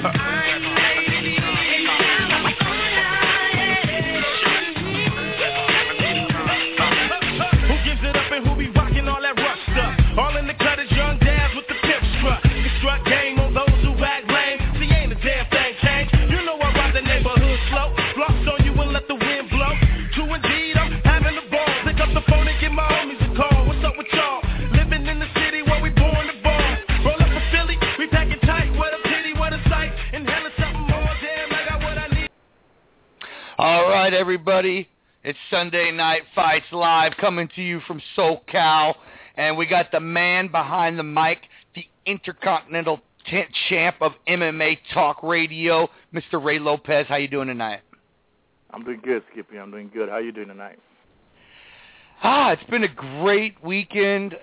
Who gives it up and who be rocking all that rough stuff? All in the cut is young dads with the pimp strut. You strut game on those who act lame. See, ain't a damn thing changed. You know I ride the neighborhood slow. Flops on you and let the wind blow. True indeed, I'm having the ball. Pick up the phone and give my homies a call. What's up with y'all? Living in the city where we born to ball. Roll up a Philly, we packing tight. What a pity, what a sight. Inhaling something more, damn, I got what I need. All right, everybody. It's Sunday Night Fights Live coming to you from SoCal. And we got the man behind the mic, the Intercontinental Champ of MMA Talk Radio, Mr. Ray Lopez. How you doing tonight? I'm doing good, Skippy. I'm doing good. How you doing tonight? It's been a great weekend.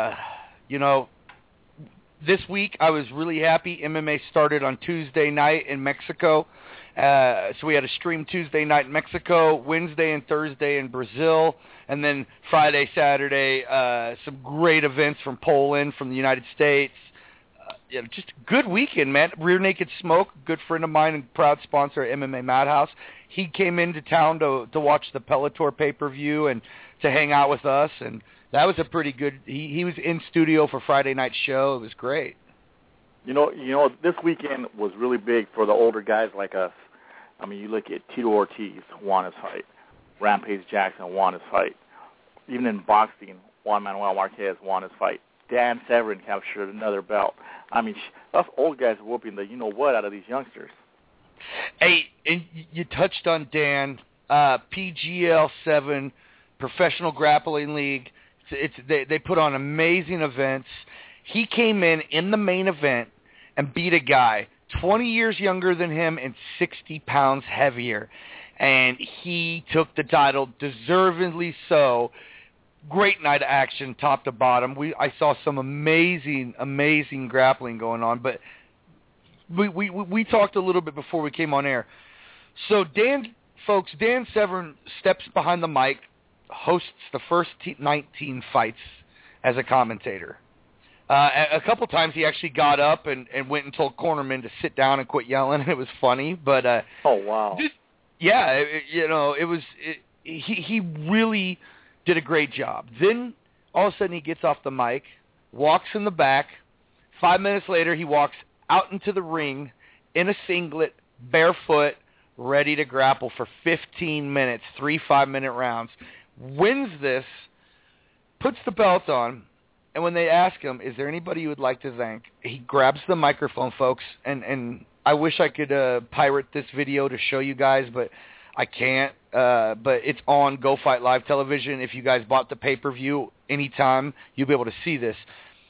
This week I was really happy. MMA started on Tuesday night in Mexico. So we had a stream Tuesday night in Mexico, Wednesday and Thursday in Brazil, and then Friday, Saturday, some great events from Poland, from the United States. Just a good weekend, man. Rear Naked Smoke, good friend of mine and proud sponsor of MMA Madhouse. He came into town to watch the Bellator pay-per-view and to hang out with us, and that was a pretty good. He was in studio for Friday night show. It was great. You know, this weekend was really big for the older guys like us. I mean, you look at Tito Ortiz won his fight, Rampage Jackson won his fight. Even in boxing, Juan Manuel Marquez won his fight. Dan Severn captured another belt. I mean, us old guys are whooping the you-know-what out of these youngsters. Hey, and you touched on Dan, PGL 7, Professional Grappling League. They put on amazing events. He came in the main event and beat a guy 20 years younger than him and 60 pounds heavier. And he took the title, deservedly so. Great night of action, top to bottom. I saw some amazing grappling going on. But we talked a little bit before we came on air. So Dan Severn steps behind the mic, hosts the first 19 fights as a commentator. A couple times he actually got up and went and told cornermen to sit down and quit yelling. It was funny, but oh wow, he really did a great job. Then all of a sudden he gets off the mic, walks in the back. 5 minutes later he walks out into the ring in a singlet, barefoot, ready to grapple for 15 minutes, 3 5-minute rounds. Wins this, puts the belt on. And when they ask him, is there anybody you would like to thank, he grabs the microphone, folks, and I wish I could pirate this video to show you guys, but I can't. But it's on Go Fight Live television. If you guys bought the pay-per-view anytime, you'll be able to see this.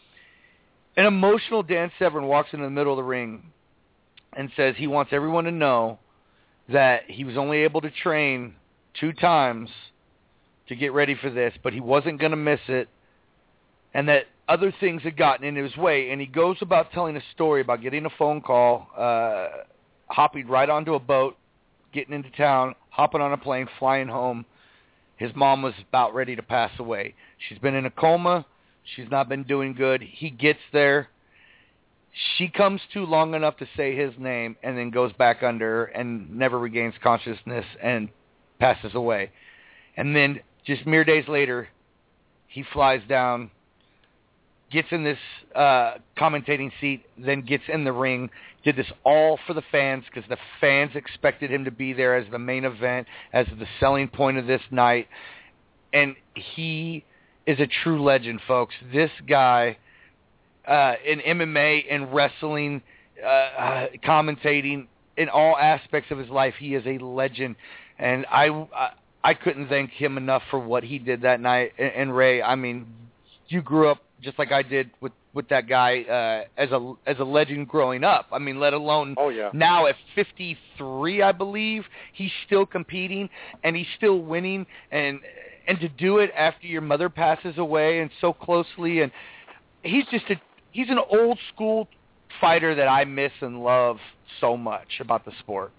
An emotional Dan Severn walks into the middle of the ring and says he wants everyone to know that he was only able to train 2 times to get ready for this, but he wasn't going to miss it, and that other things had gotten in his way. And he goes about telling a story about getting a phone call, hopping right onto a boat, getting into town, hopping on a plane, flying home. His mom was about ready to pass away. She's been in a coma. She's not been doing good. He gets there. She comes to long enough to say his name and then goes back under and never regains consciousness and passes away. And then just mere days later, he flies down, gets in this commentating seat, then gets in the ring, did this all for the fans because the fans expected him to be there as the main event, as the selling point of this night. And he is a true legend, folks. This guy in MMA and wrestling, commentating, in all aspects of his life, he is a legend. And I couldn't thank him enough for what he did that night. And Ray, I mean, you grew up just like I did with that guy as a legend growing up. I mean, let alone now at 53, I believe, he's still competing and he's still winning. And to do it after your mother passes away and so closely, and he's an old school fighter that I miss and love so much about the sport.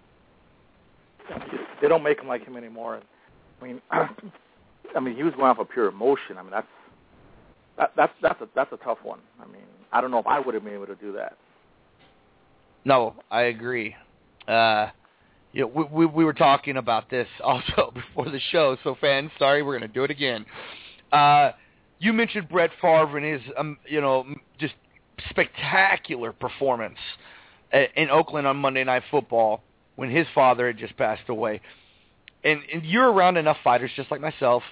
They don't make him like him anymore. I mean, he was going off of pure emotion. I mean, that's a tough one. I mean, I don't know if I would have been able to do that. No, I agree. We were talking about this also before the show, so fans, sorry, we're going to do it again. You mentioned Brett Favre and his, just spectacular performance in Oakland on Monday Night Football when his father had just passed away. And you're around enough fighters, just like myself.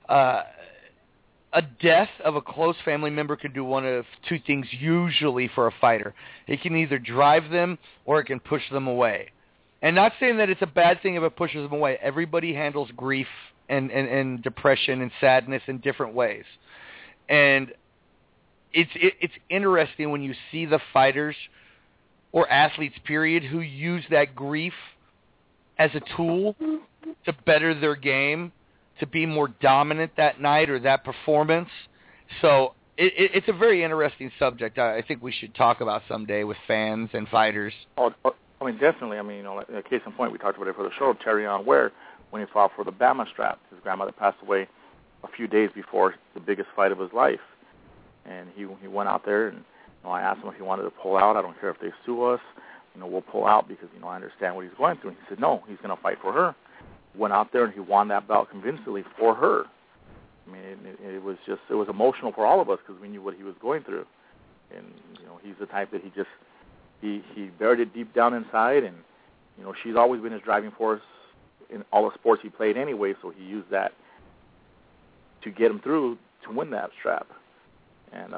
A death of a close family member can do one of two things usually for a fighter. It can either drive them or it can push them away. And not saying that it's a bad thing if it pushes them away. Everybody handles grief and depression and sadness in different ways. And it's interesting when you see the fighters or athletes, period, who use that grief as a tool to better their game, to be more dominant that night or that performance. So it's a very interesting subject I think we should talk about someday with fans and fighters. Oh, I mean, definitely. I mean, case in point, we talked about it for the show, Terrion Ware, when he fought for the Bama strap. His grandmother passed away a few days before the biggest fight of his life. And he went out there, and I asked him if he wanted to pull out. I don't care if they sue us. We'll pull out because, I understand what he's going through. And he said, no, he's going to fight for her. Went out there and he won that bout convincingly for her. I mean, it was emotional for all of us because we knew what he was going through. And, he's the type that he buried it deep down inside, and, she's always been his driving force in all the sports he played anyway, so he used that to get him through to win that strap. And,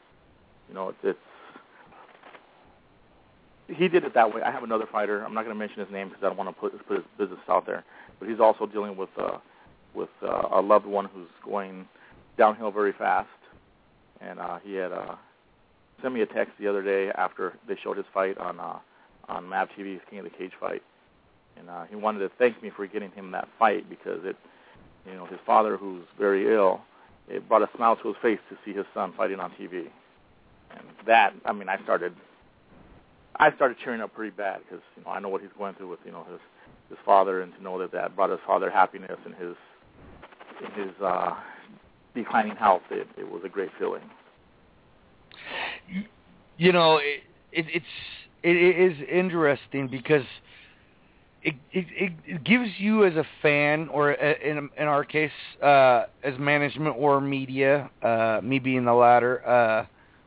he did it that way. I have another fighter. I'm not going to mention his name because I don't want to put his business out there. But he's also dealing with a loved one who's going downhill very fast. And he had sent me a text the other day after they showed his fight on MAV TV's King of the Cage fight. And he wanted to thank me for getting him that fight because his father, who's very ill, it brought a smile to his face to see his son fighting on TV. And that, I mean, I started cheering up pretty bad because I know what he's going through with his father, and to know that brought his father happiness in his declining health. It was a great feeling. It is interesting because it gives you as a fan, or in our case as management or media, me being the latter,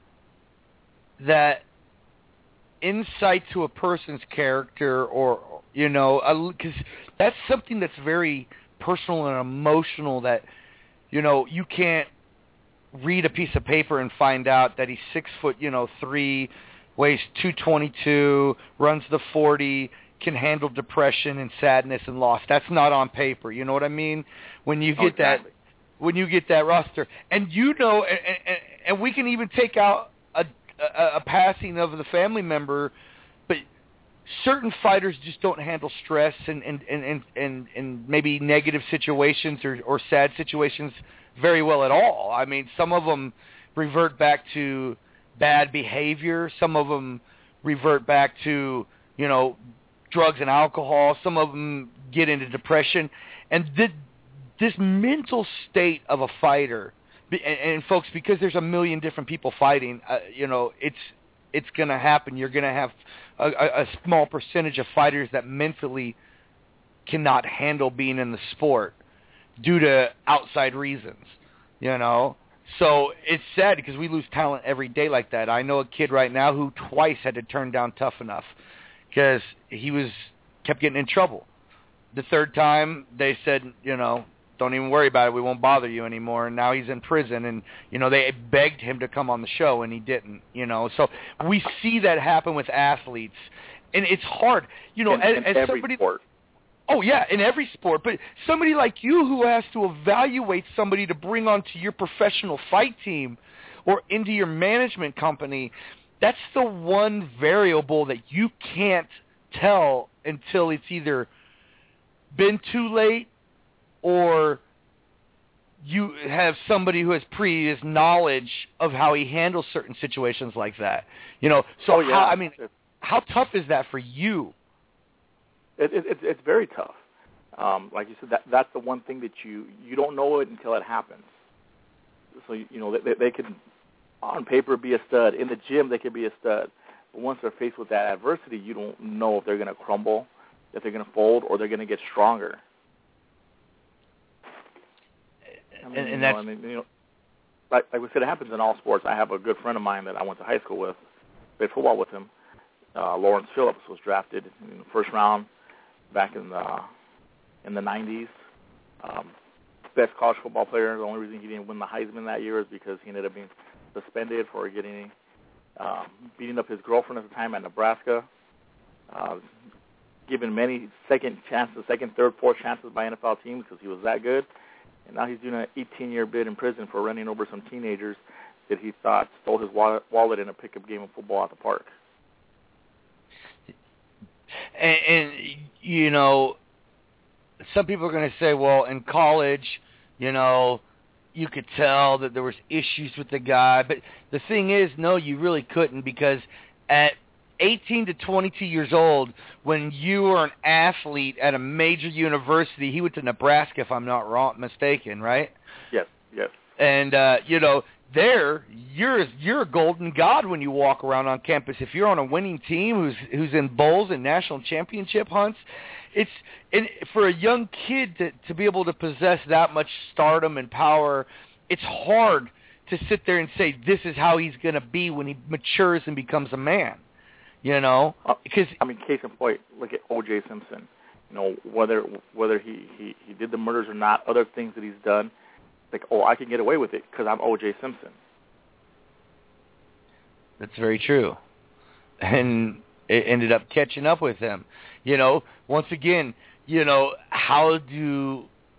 that insight to a person's character, or because that's something that's very personal and emotional that you can't read a piece of paper and find out that he's 6'3", weighs 222, runs the 40, can handle depression and sadness and loss. That's not on paper. You know what I mean? When you get exactly. When you get that roster, and and we can even take out a passing of the family member, but certain fighters just don't handle stress and maybe negative situations or sad situations very well at all. I mean, some of them revert back to bad behavior. Some of them revert back to, drugs and alcohol. Some of them get into depression. And this mental state of a fighter, and folks, because there's a million different people fighting, it's going to happen. You're going to have a small percentage of fighters that mentally cannot handle being in the sport due to outside reasons, So it's sad because we lose talent every day like that. I know a kid right now who twice had to turn down Tough Enough because he kept getting in trouble. The third time they said, don't even worry about it. We won't bother you anymore. And now he's in prison, and they begged him to come on the show, and he didn't. So we see that happen with athletes, and it's hard. In every sport. Oh yeah, in every sport. But somebody like you who has to evaluate somebody to bring onto your professional fight team or into your management company, that's the one variable that you can't tell until it's either been too late, or you have somebody who has previous knowledge of how he handles certain situations like that. How tough is that for you? It's very tough. Like you said, that's the one thing that you don't know it until it happens. So they can on paper be a stud. In the gym they could be a stud, But once they're faced with that adversity, you don't know if they're going to crumble, if they're going to fold, or they're going to get stronger. Like we said, it happens in all sports. I have a good friend of mine that I went to high school with, played football with him. Lawrence Phillips was drafted in the first round back in the 90s. Best college football player. The only reason he didn't win the Heisman that year is because he ended up being suspended for beating up his girlfriend at the time at Nebraska. Given many second, third, fourth chances by NFL teams because he was that good. And now he's doing an 18-year bid in prison for running over some teenagers that he thought stole his wallet in a pickup game of football at the park. And you know, some people are going to say, well, in college, you know, you could tell that there was issues with the guy. But the thing is, no, you really couldn't, because at 18 to 22 years old, when you were an athlete at a major university, he went to Nebraska, if I'm not mistaken, right? Yes. And, you know, you're a golden god when you walk around on campus. If you're on a winning team who's in bowls and national championship hunts, for a young kid to be able to possess that much stardom and power, it's hard to sit there and say this is how he's going to be when he matures and becomes a man. You know, because case in point, look at O.J. Simpson. You know, whether he did the murders or not, other things that he's done, like, I can get away with it because I'm O.J. Simpson. That's very true, and it ended up catching up with him. You know, once again, you know, how do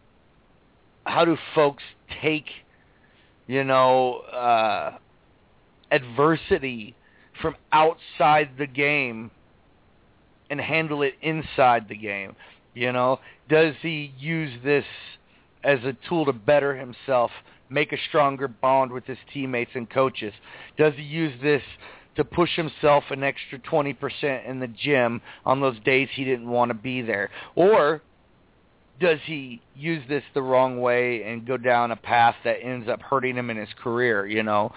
folks take, you know, adversity from outside the game and handle it inside the game? You know, does he use this as a tool to better himself, make a stronger bond with his teammates and coaches? Does he use this to push himself an extra 20% in the gym on those days he didn't want to be there? Or does he use this the wrong way and go down a path that ends up hurting him in his career? You know,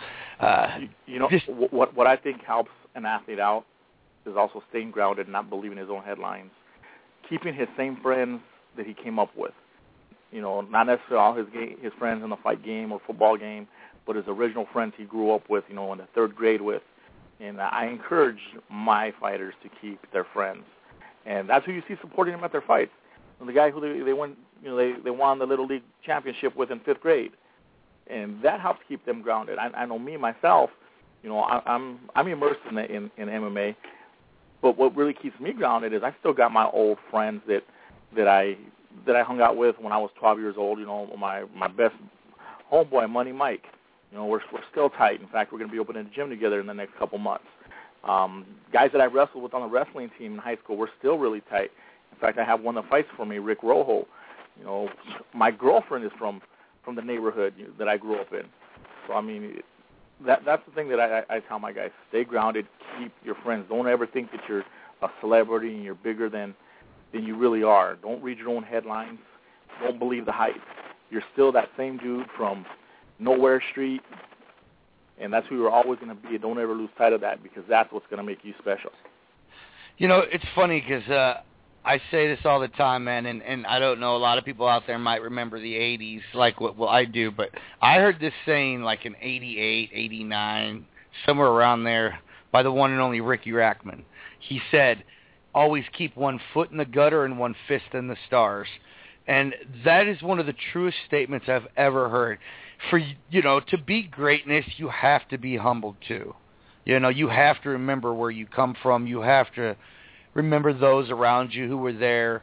what I think helps an athlete out is also staying grounded and not believing his own headlines, keeping his same friends that he came up with. You know, not necessarily all his friends in the fight game or football game, but his original friends he grew up with, you know, in the third grade with. And I encourage my fighters to keep their friends, and that's who you see supporting them at their fights. And the guy who they won, you know, they won the Little League championship with in fifth grade, and that helps keep them grounded. I know me myself, you know, I'm immersed in MMA, but what really keeps me grounded is I still got my old friends that I hung out with when I was 12 years old. You know, my best homeboy, Money Mike. You know, we're still tight. In fact, we're going to be opening a gym together in the next couple months. Guys that I wrestled with on the wrestling team in high school, we're still really tight. In fact, I have one that fights for me, Rick Rojo. You know, my girlfriend is from the neighborhood that I grew up in. So, I mean, that's the thing that I tell my guys. Stay grounded. Keep your friends. Don't ever think that you're a celebrity and you're bigger than you really are. Don't read your own headlines. Don't believe the hype. You're still that same dude from Nowhere Street, and that's who you're always going to be. Don't ever lose sight of that, because that's what's going to make you special. You know, it's funny because I say this all the time, man, and I don't know, a lot of people out there might remember the 80s like what I do, but I heard this saying like in 88, 89, somewhere around there, by the one and only Ricky Rackman. He said, always keep one foot in the gutter and one fist in the stars. And that is one of the truest statements I've ever heard. For, you know, to be greatness, you have to be humbled too. You know, you have to remember where you come from. You have to remember those around you who were there.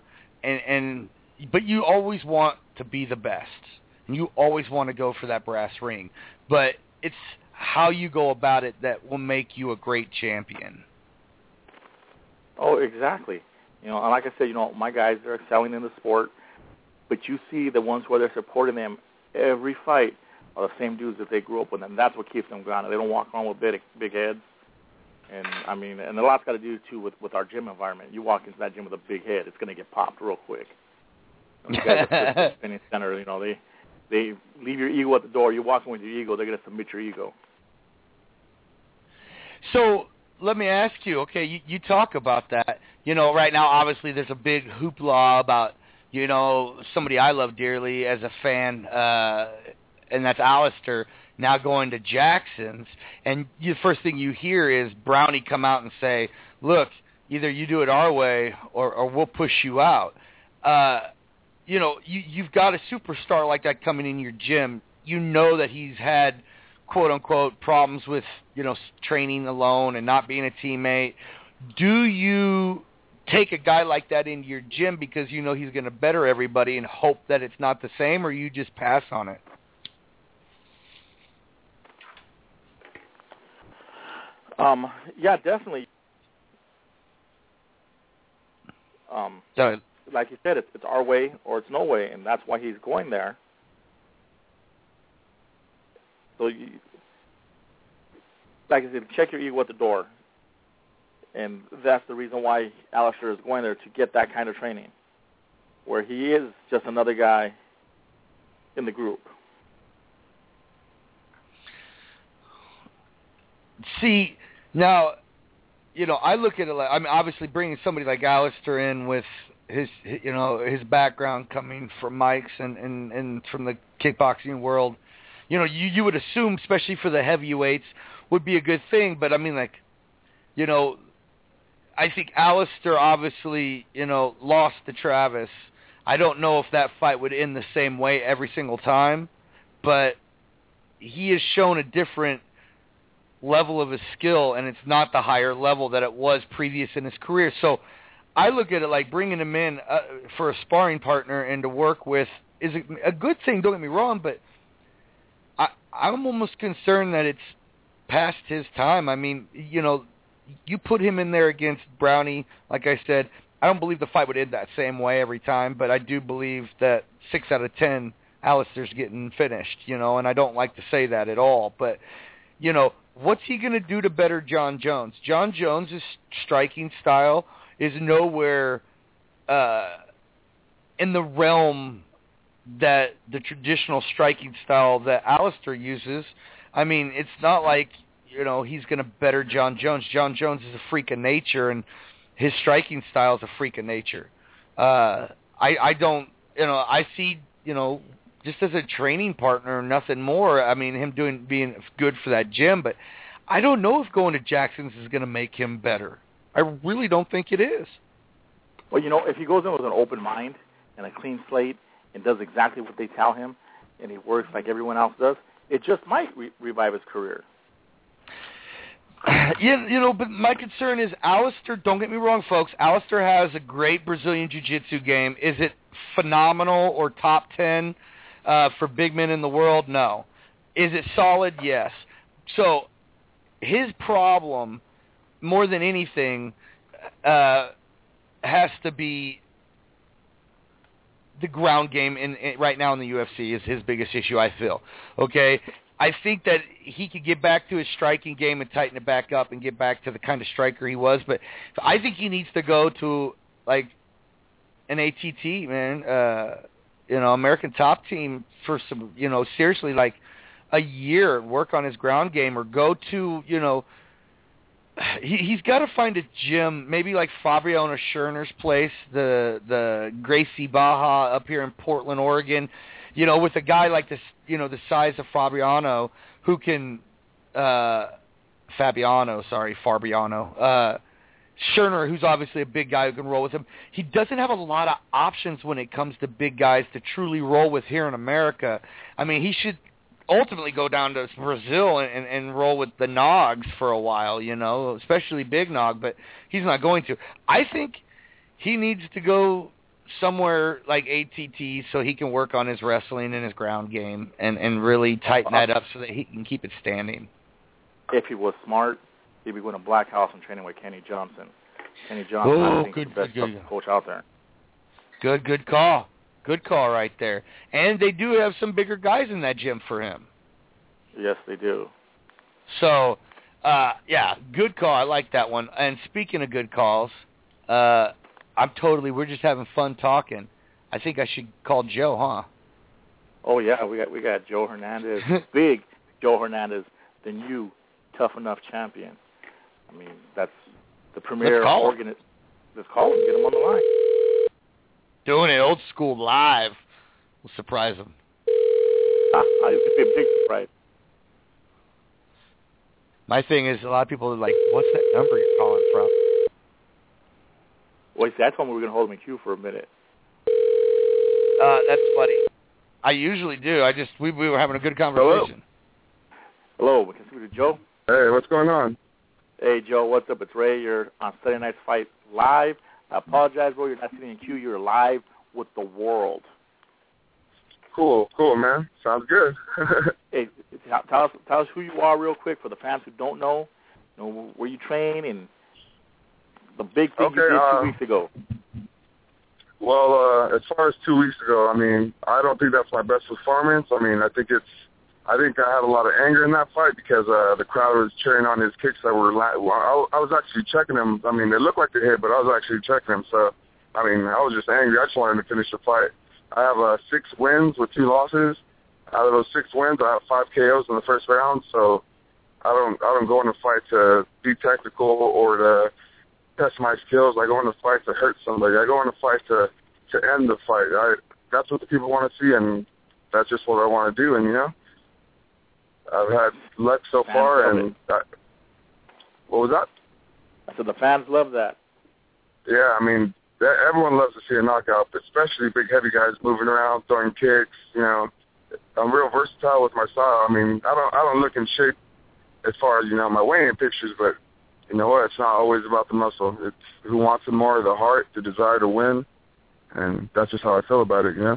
But you always want to be the best. And you always want to go for that brass ring. But it's how you go about it that will make you a great champion. Oh, exactly. You know, and like I said, you know, my guys are excelling in the sport, but you see the ones where they're supporting them every fight are the same dudes that they grew up with, and that's what keeps them grounded. They don't walk around with big heads. And, I mean, and a lot's got to do, too, with our gym environment. You walk into that gym with a big head, it's going to get popped real quick. And the guys at spinning center, you know, they leave your ego at the door. You walk in with your ego, they're going to submit your ego. So let me ask you, okay, you talk about that. Right now, obviously, there's a big hoopla about, somebody I love dearly as a fan, and that's Alistair, now going to Jackson's. And the first thing you hear is Brownie come out and say, look, either you do it our way or we'll push you out. You've got a superstar like that coming in your gym. You know that he's had, quote-unquote, problems with, training alone and not being a teammate. Do you take a guy like that into your gym because you know he's going to better everybody and hope that it's not the same, or you just pass on it? Yeah, definitely. Like you said, it's our way or it's no way, and that's why he's going there. So, like I said, check your ego at the door. And that's the reason why Alistair is going there, to get that kind of training, where he is just another guy in the group. See, now, I look at it like, obviously bringing somebody like Alistair in with his background coming from Mike's and from the kickboxing world, you would assume, especially for the heavyweights, would be a good thing. But I think Alistair obviously, lost to Travis. I don't know if that fight would end the same way every single time, but he has shown a different level of his skill, and it's not the higher level that it was previous in his career. So I look at it like bringing him in for a sparring partner and to work with is a good thing, don't get me wrong, but I'm almost concerned that it's past his time. You put him in there against Brownie, like I said, I don't believe the fight would end that same way every time, but I do believe that 6 out of 10, Alistair's getting finished, and I don't like to say that at all, but, what's he going to do to better John Jones? John Jones' striking style is nowhere in the realm that the traditional striking style that Alistair uses. It's not like, he's going to better John Jones. John Jones is a freak of nature, and his striking style is a freak of nature. I see, just as a training partner, nothing more. Him being good for that gym, but I don't know if going to Jackson's is going to make him better. I really don't think it is. Well, if he goes in with an open mind and a clean slate and does exactly what they tell him, and he works like everyone else does, it just might revive his career. Yeah, but my concern is Alistair, don't get me wrong, folks, Alistair has a great Brazilian Jiu-Jitsu game. Is it phenomenal or top 10 for big men in the world? No. Is it solid? Yes. So his problem, more than anything, has to be the ground game right now in the UFC is his biggest issue, I feel. Okay? I think that he could get back to his striking game and tighten it back up and get back to the kind of striker he was, but I think he needs to go to, like, an ATT, man, American Top Team for some, seriously, like, a year, work on his ground game, or go to, he's got to find a gym, maybe like Fabiano Scherner's place, the Gracie Baja up here in Portland, Oregon, with a guy like this, the size of Fabiano, who can, Scherner, who's obviously a big guy who can roll with him. He doesn't have a lot of options when it comes to big guys to truly roll with here in America. He should ultimately go down to Brazil and roll with the Nogs for a while, especially Big Nog, but he's not going to. I think he needs to go somewhere like ATT so he can work on his wrestling and his ground game and really tighten that up so that he can keep it standing. If he was smart, he'd be going to Black House and training with Kenny Johnson. Kenny Johnson, I think, is the best coach out there. Good call. Good call right there. And they do have some bigger guys in that gym for him. Yes, they do. So, good call. I like that one. And speaking of good calls, we're just having fun talking. I think I should call Joe, huh? Oh, yeah, we got Joe Hernandez, big Joe Hernandez, the new Tough Enough champion. I mean, that's the premier organ. Let's call him. Get him on the line. Doing it old school live. We'll surprise him. It's a big surprise. My thing is, a lot of people are like, what's that number you're calling from? Well, see, I told him we were going to hold him in queue for a minute. That's funny. I usually do. We were having a good conversation. Hello. We can speak to Joe. Hey, what's going on? Hey, Joe, what's up? It's Ray. You're on Saturday Night's Fight live. I apologize, bro. You're not sitting in queue. You're live with the world. Cool, man. Sounds good. Hey, tell us who you are real quick for the fans who don't know. You know where you train and the big thing you did 2 weeks ago. Well, as far as 2 weeks ago, I mean, I don't think that's my best performance. I mean, I think I had a lot of anger in that fight because the crowd was cheering on his kicks that were. I was actually checking them. I mean, they looked like they hit, but I was actually checking them. So, I mean, I was just angry. I just wanted to finish the fight. I have 6 wins with 2 losses. Out of those 6 wins, I have 5 KOs in the first round. So, I don't go in a fight to be technical or to test my skills. I go in a fight to hurt somebody. I go in a fight to end the fight. That's what the people want to see, and that's just what I want to do. And I've had luck so far, and what was that? I said the fans love that. Yeah, I mean, everyone loves to see a knockout, especially big, heavy guys moving around, throwing kicks. I'm real versatile with my style. I mean, I don't look in shape as far as my weighing pictures, but you know what? It's not always about the muscle. It's who wants it more, the heart, the desire to win, and that's just how I feel about it.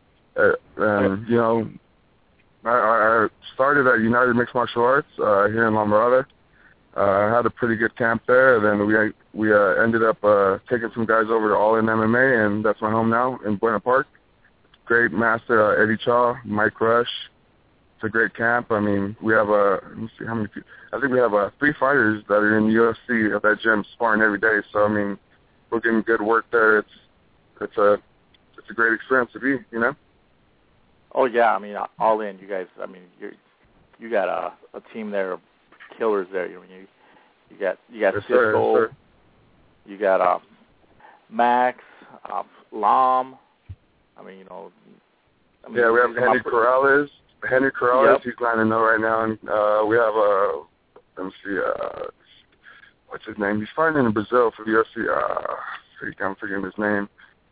I started at United Mixed Martial Arts here in La Mirada. I had a pretty good camp there. Then we ended up taking some guys over to All In MMA, and that's my home now in Buena Park. Great master Eddie Chaw, Mike Rush. It's a great camp. I mean, we have let me see how many people. I think we have 3 fighters that are in the UFC at that gym sparring every day. So I mean, we're getting good work there. It's a great experience to be. Oh yeah, I mean, All In, you guys. I mean, you got a team there of killers there. You got yes, Cisco, sir. You got Max, Lam. I mean, yeah, we have Henry Corrales. Henry Corrales, yep. He's 9-0 right now, and we have let me see, what's his name? He's fighting in Brazil for the UFC. I'm forgetting his name.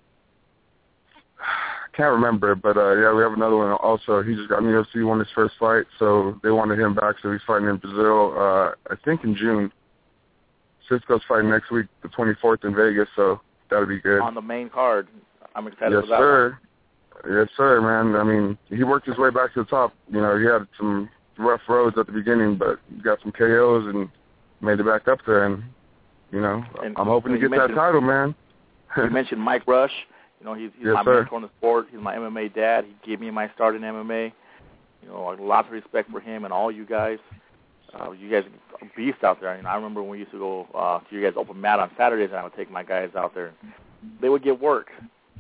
Can't remember, but yeah, we have another one also. He just got in the UFC, won his first fight, so they wanted him back, so he's fighting in Brazil, I think in June. Cisco's fighting next week, the 24th in Vegas, so that'll be good. On the main card. I'm excited yes, for that sir. one. Yes, sir, man. I mean, he worked his way back to the top. He had some rough roads at the beginning, but he got some KOs and made it back up there, and, I'm hoping to get that title, man. You mentioned Mike Rush. He's yes, my sir. mentor in the sport. He's my MMA dad. He gave me my start in MMA. Lots of respect for him and all you guys. You guys are beasts out there. I remember when we used to go to you guys' open mat on Saturdays, and I would take my guys out there. They would get work.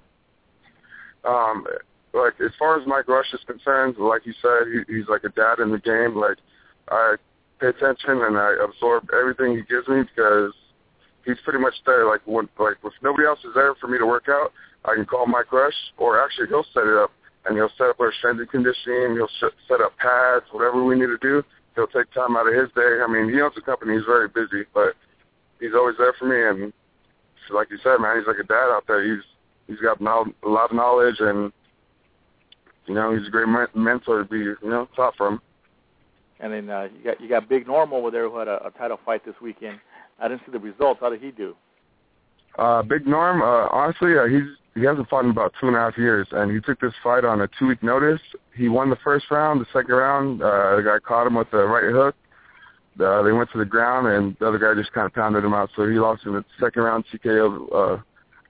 Like, as far as Mike Rush is concerned, like you said, he's like a dad in the game. Like, I pay attention and I absorb everything he gives me because he's pretty much there. Like, if nobody else is there for me to work out, I can call Mike Rush, or actually he'll set it up, and he'll set up our strength and conditioning. He'll set up pads, whatever we need to do. He'll take time out of his day. I mean, he owns the company. He's very busy, but he's always there for me. And like you said, man, he's like a dad out there. He's got a lot of knowledge, and he's a great mentor to be taught from. And then you got Big Norm over there who had a title fight this weekend. I didn't see the results. How did he do? Big Norm, honestly, he hasn't fought in about 2.5 years, and he took this fight on a 2-week notice. He won the first round. The second round, the guy caught him with the right hook. They went to the ground, and the other guy just kind of pounded him out. So he lost in the second round TKO.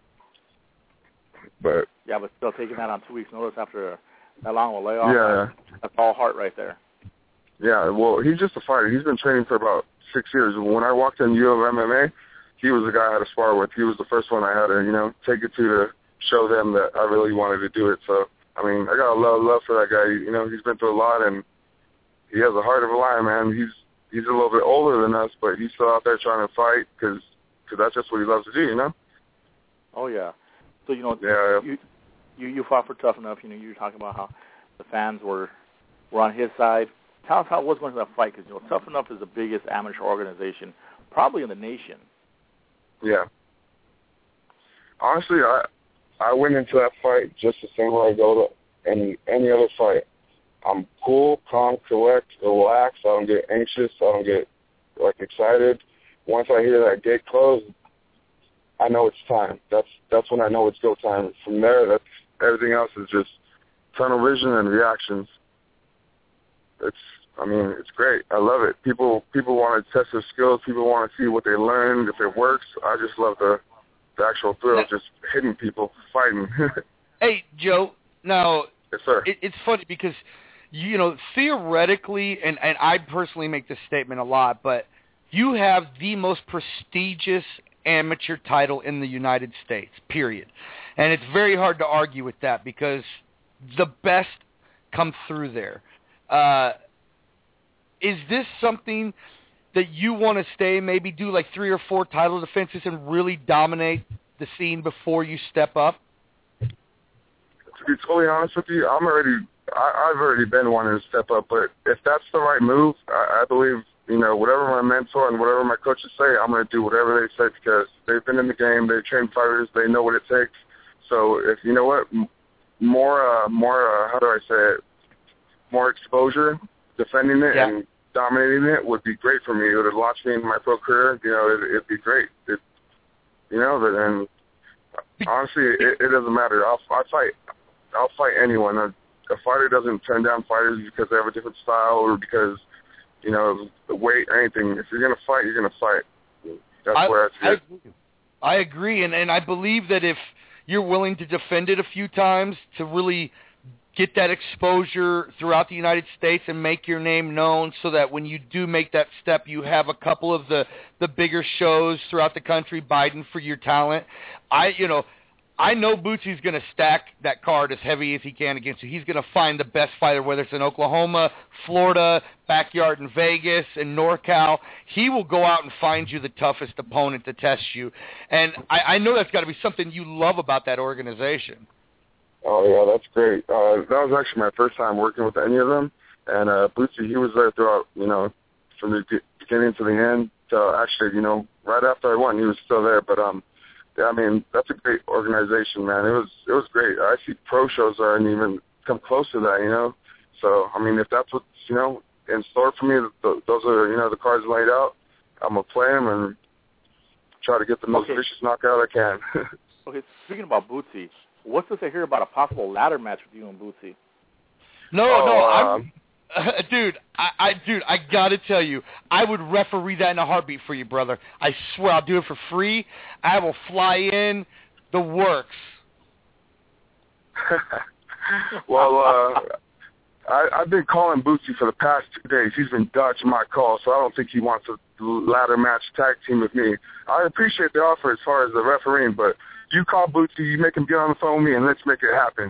But still taking that on 2 weeks' notice after that long of a layoff. Yeah, that's all heart right there. Yeah, well, he's just a fighter. He's been training for about 6 years. When I walked in U of MMA, he was the guy I had to spar with. He was the first one I had to, take it to show them that I really wanted to do it. So, I mean, I got a lot of love for that guy. He's been through a lot, and he has a heart of a lion, man. he's a little bit older than us, but he's still out there trying to fight because that's just what he loves to do, you know? Oh, yeah. So, you fought for Tough Enough. You were talking about how the fans were on his side. Tell us how it was going to that fight, because, Tough Enough is the biggest amateur organization probably in the nation. Yeah. Honestly, I went into that fight just the same way I go to any other fight. I'm cool, calm, collect, relaxed. I don't get anxious. I don't get, excited. Once I hear that gate close, I know it's time. That's when I know it's go time. From there, everything else is just tunnel vision and reactions. It's great. I love it. People want to test their skills. People want to see what they learn, if it works. I just love the actual thrill of just hitting people, fighting. Hey, Joe, now, yes, sir. It's funny because, theoretically, and I personally make this statement a lot, but you have the most prestigious amateur title in the United States, period. And it's very hard to argue with that because the best come through there. Is this something that you want to stay, maybe do 3 or 4 title defenses and really dominate the scene before you step up? To be totally honest with you, I've already been wanting to step up, but if that's the right move, I believe, whatever my mentor and whatever my coaches say, I'm going to do whatever they say because they've been in the game, they've trained fighters, they know what it takes. So if more how do I say it, more exposure, defending it and dominating it would be great for me. It would launch me into my pro career. It'd be great. But honestly, it doesn't matter. I'll fight anyone. A fighter doesn't turn down fighters because they have a different style or because the weight or anything. If you're gonna fight, you're gonna fight. That's where I see it. I agree, and I believe that if you're willing to defend it a few times to really get that exposure throughout the United States and make your name known so that when you do make that step, you have a couple of the bigger shows throughout the country biting for your talent. I know Bootsy's going to stack that card as heavy as he can against you. He's going to find the best fighter, whether it's in Oklahoma, Florida, backyard in Vegas, and NorCal. He will go out and find you the toughest opponent to test you. And I know that's got to be something you love about that organization. Oh, yeah, that's great. That was actually my first time working with any of them. And Bootsy, he was there throughout, from the beginning to the end. Actually, right after I won, he was still there. But, that's a great organization, man. It was great. I see pro shows that aren't even come close to that, So, if that's what's, in store for me, those are, the cards laid out, I'm going to play them and try to get the most vicious knockout I can. Okay, speaking about Bootsy, what's this I hear about a possible ladder match with you and Bootsy? Dude, I gotta tell you, I would referee that in a heartbeat for you, brother. I swear, I'll do it for free. I will fly in the works. Well, I've been calling Bootsy for the past 2 days. He's been dodging my calls, so I don't think he wants a ladder match tag team with me. I appreciate the offer as far as the refereeing, but you call Bootsy, you make him get on the phone with me, and let's make it happen.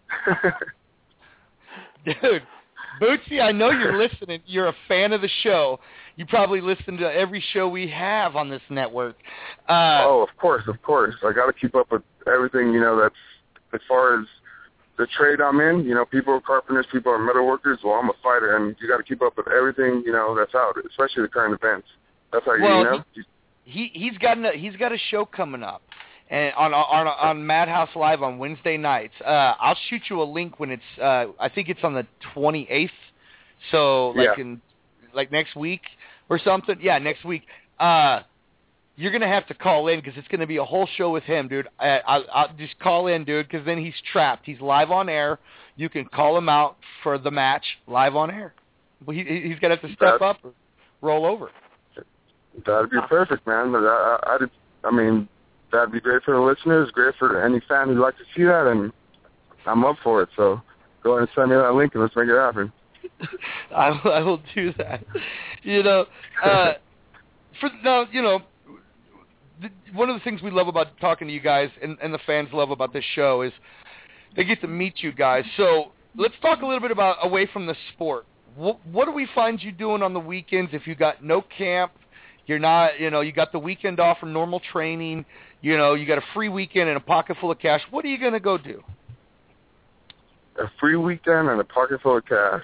Dude, Bootsy, I know you're listening. You're a fan of the show. You probably listen to every show we have on this network. Of course. I got to keep up with everything, that's as far as the trade I'm in. People are carpenters, people are metal workers. Well, I'm a fighter, and you got to keep up with everything, that's out, especially the current events. That's how He's got a show coming up. And on Madhouse Live on Wednesday nights. I'll shoot you a link when it's I think it's on the 28th. So in next week or something. Yeah, next week. You're going to have to call in because it's going to be a whole show with him, dude. I'll just call in, dude, because then he's trapped. He's live on air. You can call him out for the match live on air. He's going to have to step up or roll over. That'd be perfect, man. But that'd be great for the listeners, great for any fan who'd like to see that, and I'm up for it. So go ahead and send me that link, and let's make it happen. I will do that. One of the things we love about talking to you guys and the fans love about this show is they get to meet you guys. So let's talk a little bit about away from the sport. what do we find you doing on the weekends if you got no camp? You're not, you got the weekend off from normal training. You got a free weekend and a pocket full of cash. What are you going to go do? A free weekend and a pocket full of cash.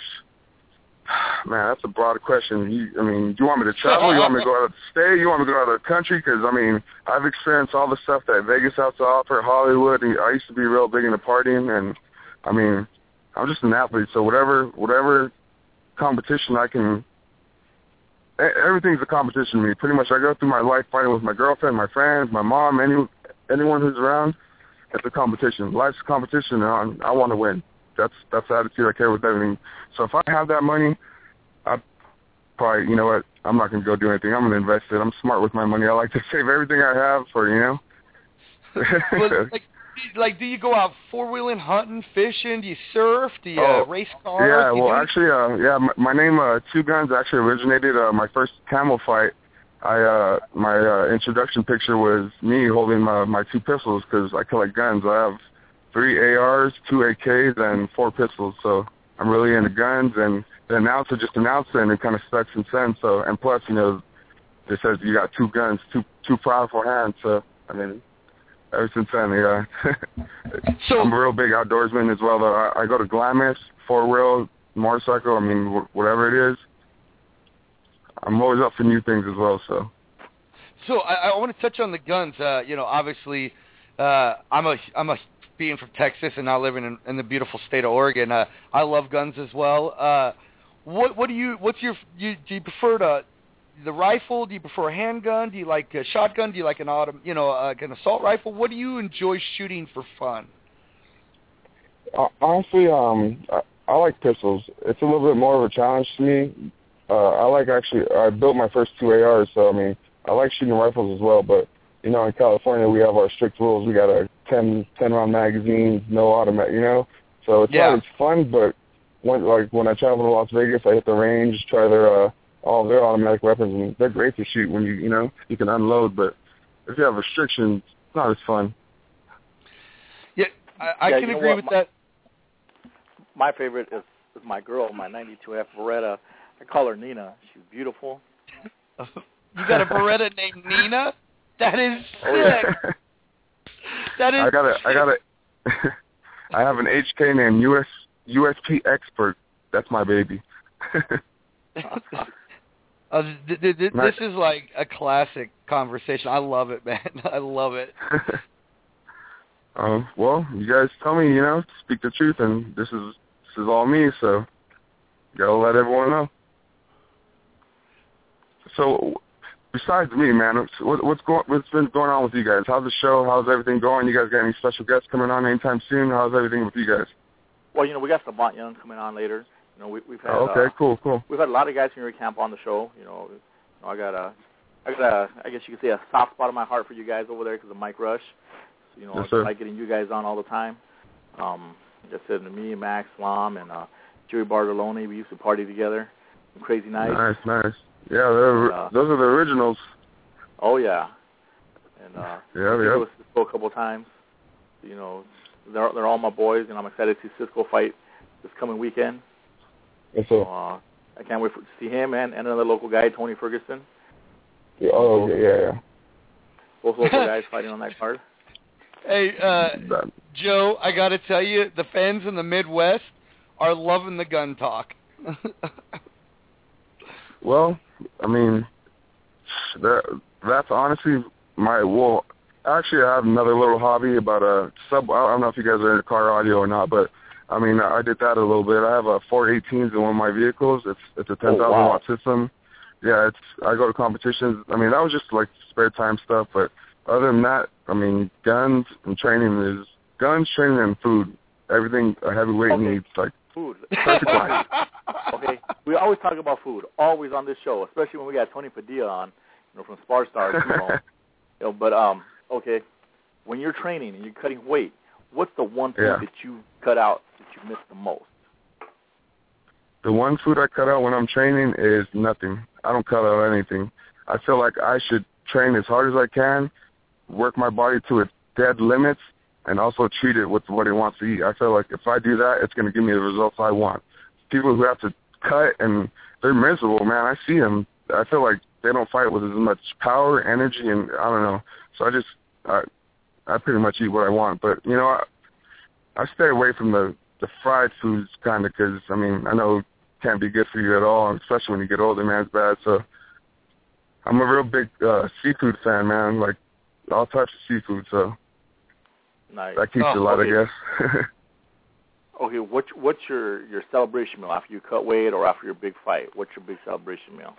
Man, that's a broad question. Do you want me to travel? You want me to go out of the state? You want me to go out of the country? Because, I've experienced all the stuff that Vegas has to offer, Hollywood. I used to be real big into partying, and, I'm just an athlete. So whatever competition I can, everything's a competition to me. Pretty much I go through my life fighting with my girlfriend, my friends, my mom, anyone who's around. It's a competition. Life's a competition, and I want to win. That's the attitude I carry with everything. So if I have that money, I probably, you know what, I'm not going to go do anything. I'm going to invest it. I'm smart with my money. I like to save everything I have for, Well, like, do you go out four-wheeling, hunting, fishing? Do you surf? Do you race cars? Yeah, well, my name, Two Guns, actually originated my first camel fight. My introduction picture was me holding my two pistols because I collect guns. I have 3 ARs, 2 AKs, and 4 pistols. So I'm really into guns, and the announcer just announced it, and it kind of stuck since then. So, and plus, it says you got 2 guns, two powerful hands. So, ever since then, yeah. So, I'm a real big outdoorsman as well, though. I go to Glamis, 4-wheel, motorcycle, whatever it is. I'm always up for new things as well, so. So I want to touch on the guns. Obviously, I'm a being from Texas and now living in the beautiful state of Oregon. I love guns as well. Do you prefer the rifle? Do you prefer a handgun? Do you like a shotgun? Do you like an an assault rifle? What do you enjoy shooting for fun? Honestly, I like pistols. It's a little bit more of a challenge to me. I built my first 2 ARs, so I like shooting rifles as well. But in California we have our strict rules. We got a 10-round magazine, no automatic. So it's always fun. But when I travel to Las Vegas, I hit the range, try all their automatic weapons, and they're great to shoot when you can unload. But if you have restrictions, it's not as fun. Yeah, I can agree with that. My favorite is my girl, my 92F Beretta. I call her Nina. She's beautiful. You got a Beretta named Nina? That is sick. Oh, yeah. That is. I have an HK named USP Expert. That's my baby. This is like a classic conversation. I love it, man. I love it. Well, you guys tell me, speak the truth, and this is all me, so gotta let everyone know. So, besides me, man, what's been going on with you guys? How's the show? How's everything going? You guys got any special guests coming on anytime soon? How's everything with you guys? Well, we got Savant Young coming on later. We've had. Okay, cool. We've had a lot of guys from your camp on the show. I got I guess you could say a soft spot in my heart for you guys over there because of Mike Rush. So, yes, I like getting you guys on all the time. Like I said, me, Max, Slom, and Jerry Bartolone, we used to party together. Crazy nights. Nice. Yeah, those are the originals. Oh, yeah. And yeah. Cisco a couple of times. They're all my boys, and I'm excited to see Cisco fight this coming weekend. Yes, sir. So, I can't wait to see him and another local guy, Tony Ferguson. Yeah, yeah. Both local guys fighting on that card. Hey, Joe, I got to tell you, the fans in the Midwest are loving the gun talk. Well, that's honestly actually I have another little hobby about I don't know if you guys are into car audio or not, but I did that a little bit. I have a 418s in one of my vehicles. It's a 10,000 watt system. Yeah, I go to competitions. That was just like spare time stuff, but other than that, guns and training and food. Everything a heavyweight needs, like food. Perfect life. Okay, we always talk about food, always on this show, especially when we got Tony Padilla on, from Spar Stars. Okay, when you're training and you're cutting weight, what's the one food that you cut out that you miss the most? The one food I cut out when I'm training is nothing. I don't cut out anything. I feel like I should train as hard as I can, work my body to its dead limits, and also treat it with what it wants to eat. I feel like if I do that, it's going to give me the results I want. People who have to cut and they're miserable, man. I see them. I feel like they don't fight with as much power, energy, and I don't know. So I pretty much eat what I want. But, you know, I stay away from the fried foods kind of because, I mean, I know it can't be good for you at all, especially when you get older, man. It's bad. So I'm a real big seafood fan, man, like all types of seafood. So nice. That keeps you alive, I guess. Okay, what's your celebration meal after you cut weight or after your big fight? What's your big celebration meal?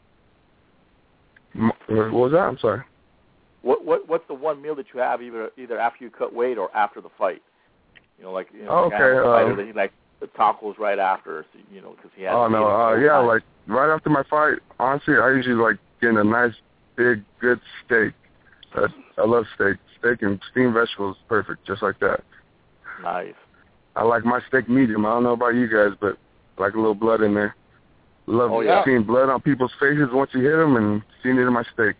What was that? I'm sorry. What's the one meal that you have either after you cut weight or after the fight? You know, like okay. Fighter that he like the tacos right after, so, you know, because he has. Oh no, yeah, like right after my fight. Honestly, I usually like getting a nice big good steak. I love steak. Steak and steamed vegetables, perfect, just like that. Nice. I like my steak medium. I don't know about you guys, but I like a little blood in there. Love seeing blood on people's faces once you hit them and seeing it in my steak.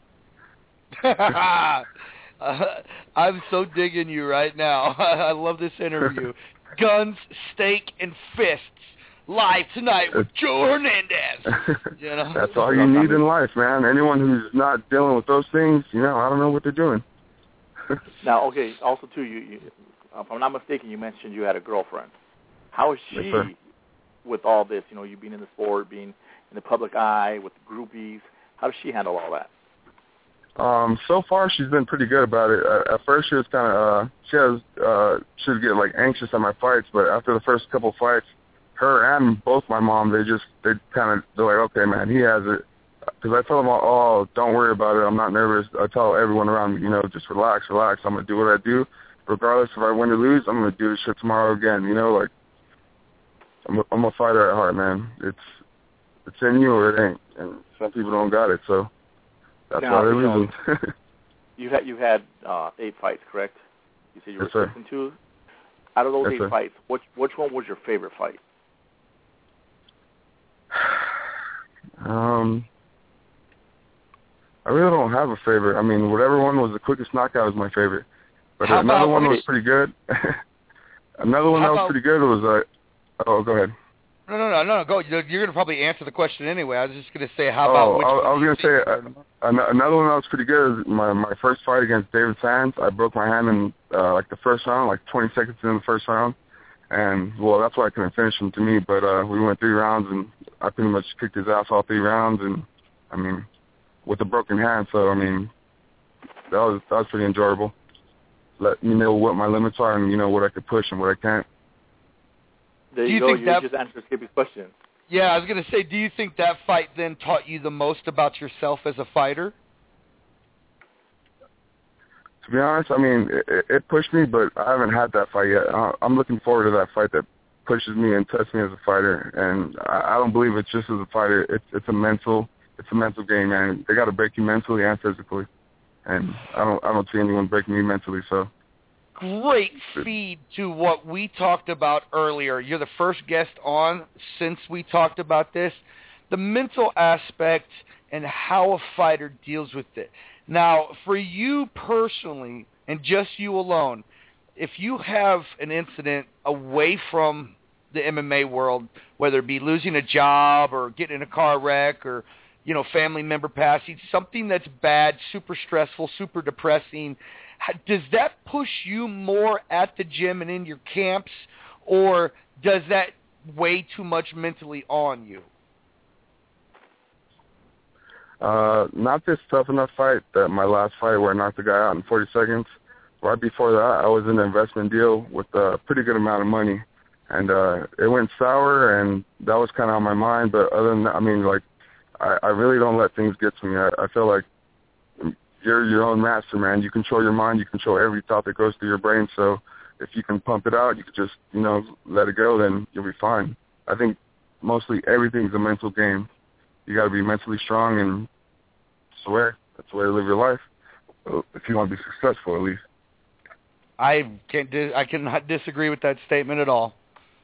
I'm so digging you right now. I love this interview. Guns, steak, and fists. Live tonight with Joe Hernandez. You know? That's all you need in life, man. Anyone who's not dealing with those things, you know, I don't know what they're doing. Now, okay, also, too, you, if I'm not mistaken, you mentioned you had a girlfriend. How is she with all this? You know, you being in the sport, being in the public eye, with the groupies. How does she handle all that? So far, she's been pretty good about it. At first, she was kind of, she would get, like, anxious at my fights, but after the first couple fights, her and both my mom, they're like, okay, man, he has it. Because I tell them, oh, don't worry about it. I'm not nervous. I tell everyone around me, you know, just relax. I'm going to do what I do. Regardless if I win or lose, I'm going to do this shit tomorrow again. You know, like, I'm a fighter at heart, man. It's in you or it ain't. And some people don't got it, so that's why they're losing. You had 8 fights, correct? You said you were 6-2. Out of those 8 fights, which one was your favorite fight? I really don't have a favorite. I mean, whatever one was the quickest knockout was my favorite. But another one was pretty good. Another one that was pretty good was oh, go ahead. No, go. You're going to probably answer the question anyway. I was just going to say, how about which one? I was going to say, another one that was pretty good is my first fight against David Sands. I broke my hand in, like, the first round, like 20 seconds in the first round. And, well, that's why I couldn't finish him to me. But we went 3 rounds, and I pretty much kicked his ass all 3 rounds. And, I mean, with a broken hand. So, I mean, that was pretty enjoyable. Let me know what my limits are and, you know, what I could push and what I can't. There you go. You just answered Skippy's question. Yeah, I was going to say, do you think that fight then taught you the most about yourself as a fighter? To be honest, I mean, it pushed me, but I haven't had that fight yet. I'm looking forward to that fight that pushes me and tests me as a fighter. And I don't believe it's just as a fighter. It's a mental game, man. They got to break you mentally and physically. And I don't see anyone breaking me mentally, so. Great feed to what we talked about earlier. You're the first guest on since we talked about this. The mental aspect and how a fighter deals with it. Now, for you personally, and just you alone, if you have an incident away from the MMA world, whether it be losing a job or getting in a car wreck or, you know, family member passing, something that's bad, super stressful, super depressing, does that push you more at the gym and in your camps, or does that weigh too much mentally on you? Not this tough enough fight, that my last fight where I knocked the guy out in 40 seconds. Right before that, I was in an investment deal with a pretty good amount of money, and it went sour, and that was kind of on my mind. But other than that, I mean, like, I really don't let things get to me. I feel like you're your own master, man. You control your mind. You control every thought that goes through your brain. So if you can pump it out, you can just, you know, let it go, then you'll be fine. I think mostly everything's a mental game. You got to be mentally strong, and that's the way to live your life, if you want to be successful, at least. I cannot disagree with that statement at all.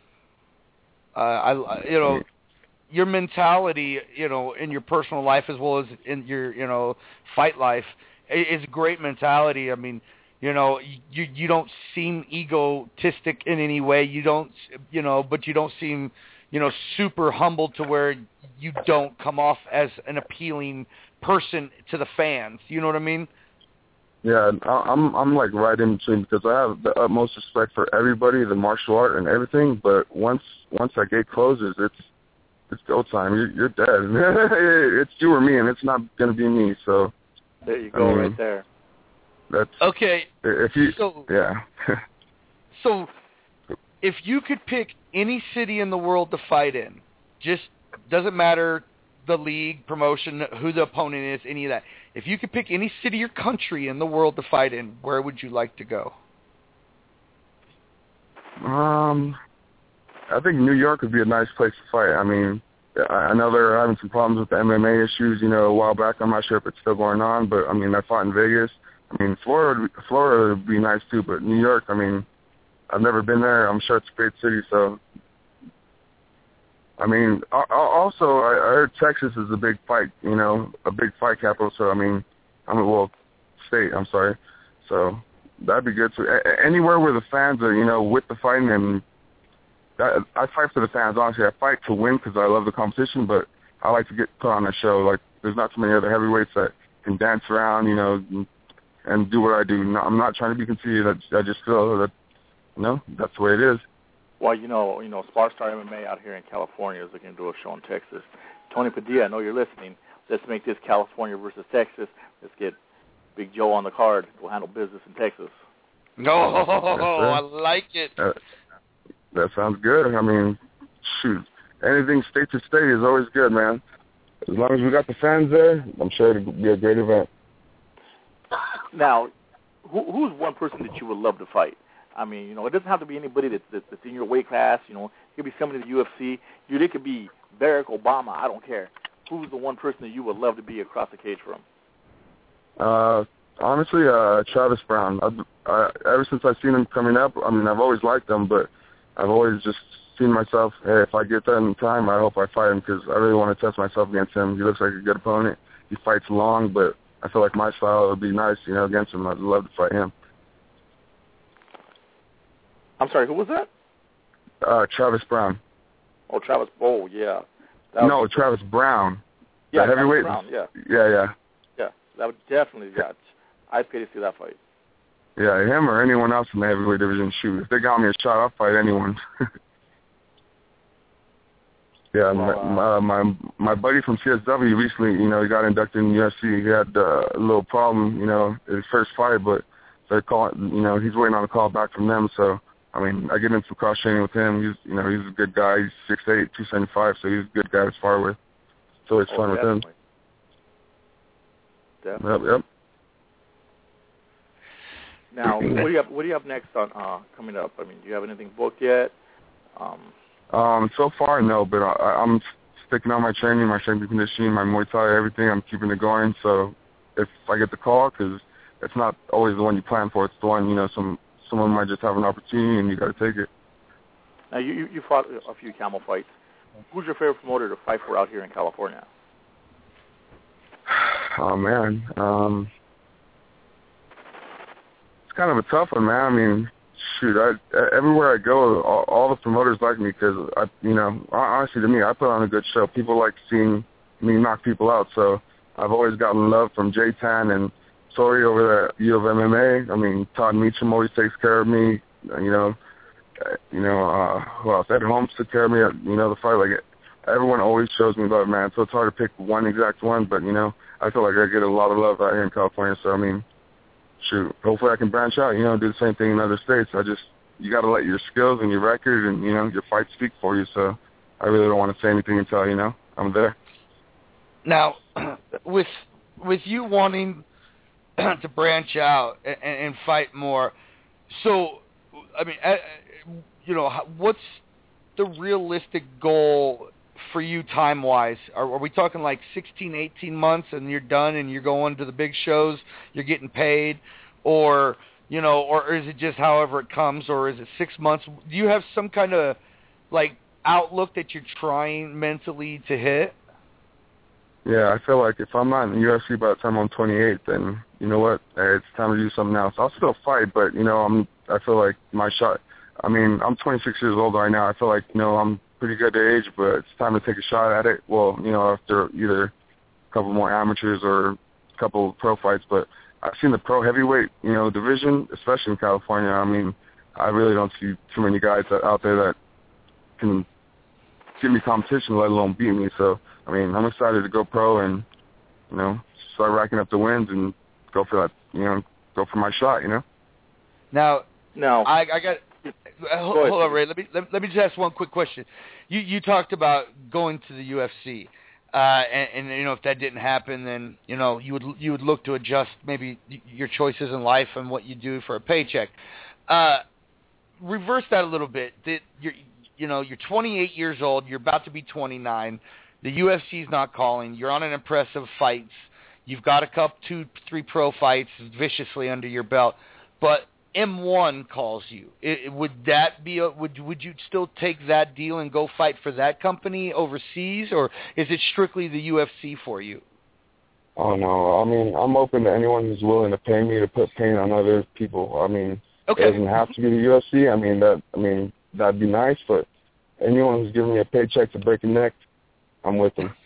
You know, your mentality, you know, in your personal life as well as in your, you know, fight life is a great mentality. I mean, you know, you don't seem egotistic in any way. You don't, you know, but you don't seem, super humble to where you don't come off as an appealing person to the fans. You know what I mean? Yeah, I'm like right in between because I have the utmost respect for everybody, the martial art and everything. But once that gate closes, it's go time. You're dead. It's you or me, and it's not gonna be me. So there you go, right there. That's okay. If you, yeah. So, if you could pick any city in the world to fight in, just doesn't matter the league, promotion, who the opponent is, any of that. If you could pick any city or country in the world to fight in, where would you like to go? I think New York would be a nice place to fight. I mean, I know they're having some problems with the MMA issues, a while back. I'm not sure if it's still going on, but, I mean, I fought in Vegas. I mean, Florida would be nice, too, but New York, I mean, I've never been there. I'm sure it's a great city, so... I mean, also, I heard Texas is a big fight, a big fight capital, so, I mean, state, I'm sorry. So that'd be good, too. Anywhere where the fans are, with the fighting, and I fight for the fans, honestly. I fight to win because I love the competition, but I like to get put on a show. Like, there's not too many other heavyweights that can dance around, and do what I do. No, I'm not trying to be conceited. I just feel that, that's the way it is. Well, Sparstar MMA out here in California is looking to do a show in Texas. Tony Padilla, I know you're listening. Let's make this California versus Texas. Let's get Big Joe on the card. We'll handle business in Texas. No, I like it. That sounds good. I mean, shoot, anything state to state is always good, man. As long as we got the fans there, I'm sure it'll be a great event. Now, who's one person that you would love to fight? I mean, it doesn't have to be anybody that's in your weight class. It could be somebody in the UFC. It could be Barack Obama. I don't care. Who's the one person that you would love to be across the cage from? Honestly, Travis Brown. Ever since I've seen him coming up, I mean, I've always liked him, but I've always just seen myself, hey, if I get that in time, I hope I fight him because I really want to test myself against him. He looks like a good opponent. He fights long, but I feel like my style would be nice, against him. I'd love to fight him. I'm sorry, who was that? Travis Brown. Oh, Travis. Oh, yeah. Travis Brown. Yeah, the heavyweight. Brown, yeah. Yeah. Yeah, that would definitely. Yeah, I'd pay to see that fight. Yeah, him or anyone else in the heavyweight division. Shoot, if they got me a shot, I'll fight anyone. Yeah, my buddy from CSW recently, he got inducted in the UFC. He had a little problem, his first fight, but they're calling, he's waiting on a call back from them. So, I mean, I get in some cross training with him. He's, he's a good guy. He's 6'8", 275, so he's a good guy to spar with. So it's fun with him. Definitely. Yep. Now, what do you have next on coming up? I mean, do you have anything booked yet? So far, no, but I'm sticking on my training, my strength and conditioning, my Muay Thai, everything. I'm keeping it going. So if I get the call, because it's not always the one you plan for, it's the one, someone might just have an opportunity and you got to take it. Now, you fought a few camel fights. Who's your favorite promoter to fight for out here in California? Oh, man. It's kind of a tough one, man. I mean, shoot, everywhere I go, all the promoters like me because, honestly, to me, I put on a good show. People like seeing me knock people out, so I've always gotten love from J-Tan and Tori over at U of MMA. I mean, Todd Meacham always takes care of me. Who else? Ed Holmes took care of me at, the fight. Like, everyone always shows me love, man. So it's hard to pick one exact one, but, I feel like I get a lot of love out here in California. So, I mean, shoot, hopefully I can branch out, do the same thing in other states. You got to let your skills and your record and, your fight speak for you. So I really don't want to say anything until, I'm there. Now, with you wanting to branch out and fight more, so, I mean, what's the realistic goal for you time-wise? Are we talking like 16, 18 months and you're done and you're going to the big shows, you're getting paid, or is it just however it comes, or is it 6 months? Do you have some kind of, like, outlook that you're trying mentally to hit? Yeah, I feel like if I'm not in the UFC by the time I'm 28, then you know what? It's time to do something else. I'll still fight, but, I feel like my shot, I mean, I'm 26 years old right now. I feel like, I'm pretty good age, but it's time to take a shot at it. Well, after either a couple more amateurs or a couple pro fights. But I've seen the pro heavyweight, division, especially in California. I mean, I really don't see too many guys out there that can give me competition, let alone beat me. So, I mean, I'm excited to go pro and, start racking up the wins and go for that, go for my shot, Now, No. I got. Hold on, Ray. Let me just ask one quick question. You talked about going to the UFC, and if that didn't happen, then you would look to adjust maybe your choices in life and what you do for a paycheck. Reverse that a little bit. You're 28 years old. You're about to be 29. The UFC's not calling. You're on an impressive fights. You've got a couple, 2-3 pro fights viciously under your belt, but M1 calls you. Would that be would you still take that deal and go fight for that company overseas, or is it strictly the UFC for you? Oh no, I mean, I'm open to anyone who's willing to pay me to put pain on other people. I mean, okay. It doesn't have to be the UFC. I mean that'd be nice, but anyone who's giving me a paycheck to break a neck, I'm with them.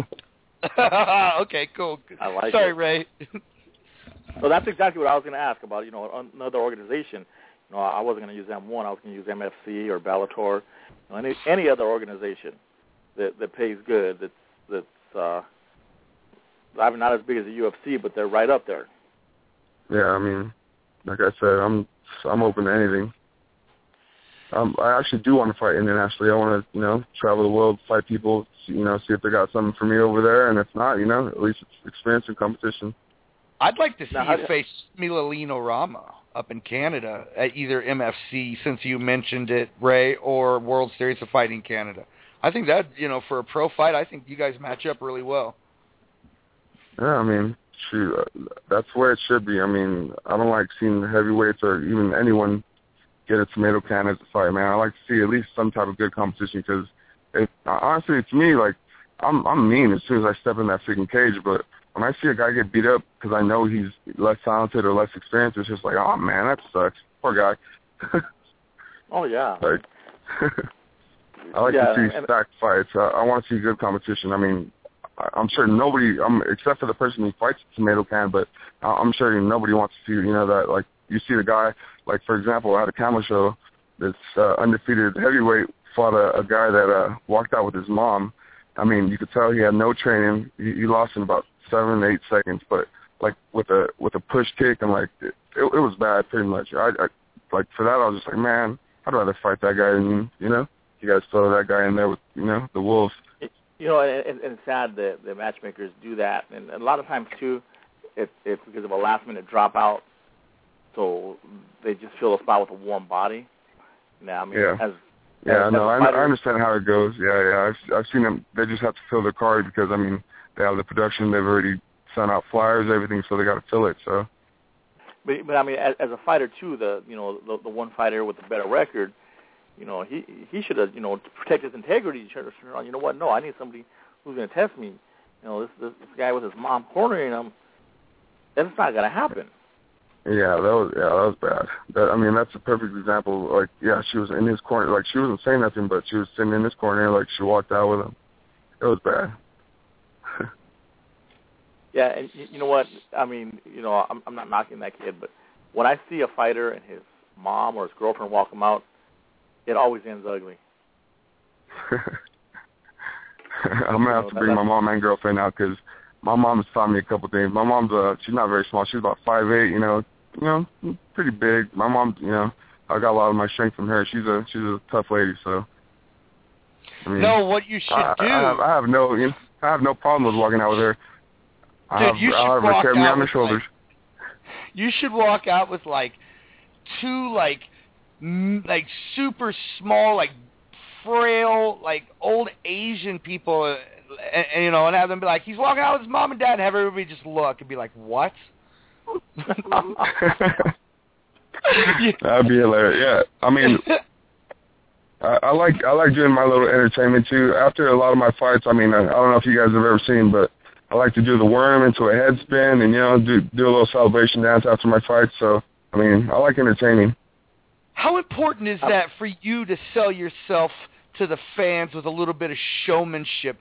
Okay, cool. I like Sorry, it. Ray. So that's exactly what I was going to ask about, another organization. I wasn't going to use M1. I was going to use MFC or Bellator, any other organization that pays good, that's I mean, not as big as the UFC, but they're right up there. Yeah, I mean, like I said, I'm open to anything. I actually do want to fight internationally. I want to, travel the world, fight people, see if they got something for me over there, and if not, at least it's experience and competition. I'd like to see you face Milalino Rama up in Canada at either MFC, since you mentioned it, Ray, or World Series of Fighting Canada. I think that, for a pro fight, I think you guys match up really well. Yeah, I mean, shoot, that's where it should be. I mean, I don't like seeing the heavyweights or even anyone get a tomato can as a fight, man. I like to see at least some type of good competition because, honestly, to me, like, I'm mean as soon as I step in that freaking cage, but when I see a guy get beat up because I know he's less talented or less experienced, it's just like, oh, man, that sucks. Poor guy. Oh, yeah. Like, I like to see stacked fights. I want to see good competition. I mean, I'm sure nobody, except for the person who fights the tomato can, but I'm sure nobody wants to see, that, like, you see the guy, like, for example, at a camera show, this undefeated heavyweight fought a guy that walked out with his mom. I mean, you could tell he had no training. He lost in about 7-8 seconds, but like with a push kick, and like it was bad pretty much. I like for that I was just like, man, I'd rather fight that guy than you guys throw that guy in there with the wolves. And it's sad that the matchmakers do that, and a lot of times too, it's because of a last minute dropout, so they just fill a spot with a warm body. Now, I mean, I understand how it goes. Yeah, I've seen them. They just have to fill their card because I mean they have the production. They've already sent out flyers, everything, so they got to fill it. So, but I mean, as a fighter too, the one fighter with the better record, he should have to protect his integrity. You know what? No, I need somebody who's going to test me. This guy with his mom cornering him. That's not going to happen. Yeah, that was bad. I mean, that's a perfect example. Like, yeah, she was in his corner. Like, she wasn't saying nothing, but she was sitting in his corner. Like, she walked out with him. It was bad. Yeah, and you know what? I mean, I'm not knocking that kid, but when I see a fighter and his mom or his girlfriend walk him out, it always ends ugly. I'm gonna have to bring my mom and girlfriend out because my mom's taught me a couple things. My mom's she's not very small. She's about 5'8", pretty big. My mom, I got a lot of my strength from her. She's a tough lady, so. I mean, no, what you should do. I have no problem with walking out with her. You should walk out on her shoulders. You should walk out with two super small, frail, old Asian people. And have them be like, he's walking out with his mom and dad, and have everybody just look and be like, what? That'd be hilarious. Yeah, I mean, I like doing my little entertainment too. After a lot of my fights, I mean, I don't know if you guys have ever seen, but I like to do the worm into a head spin and do a little celebration dance after my fights. So I mean, I like entertaining. How important is that for you to sell yourself to the fans with a little bit of showmanship?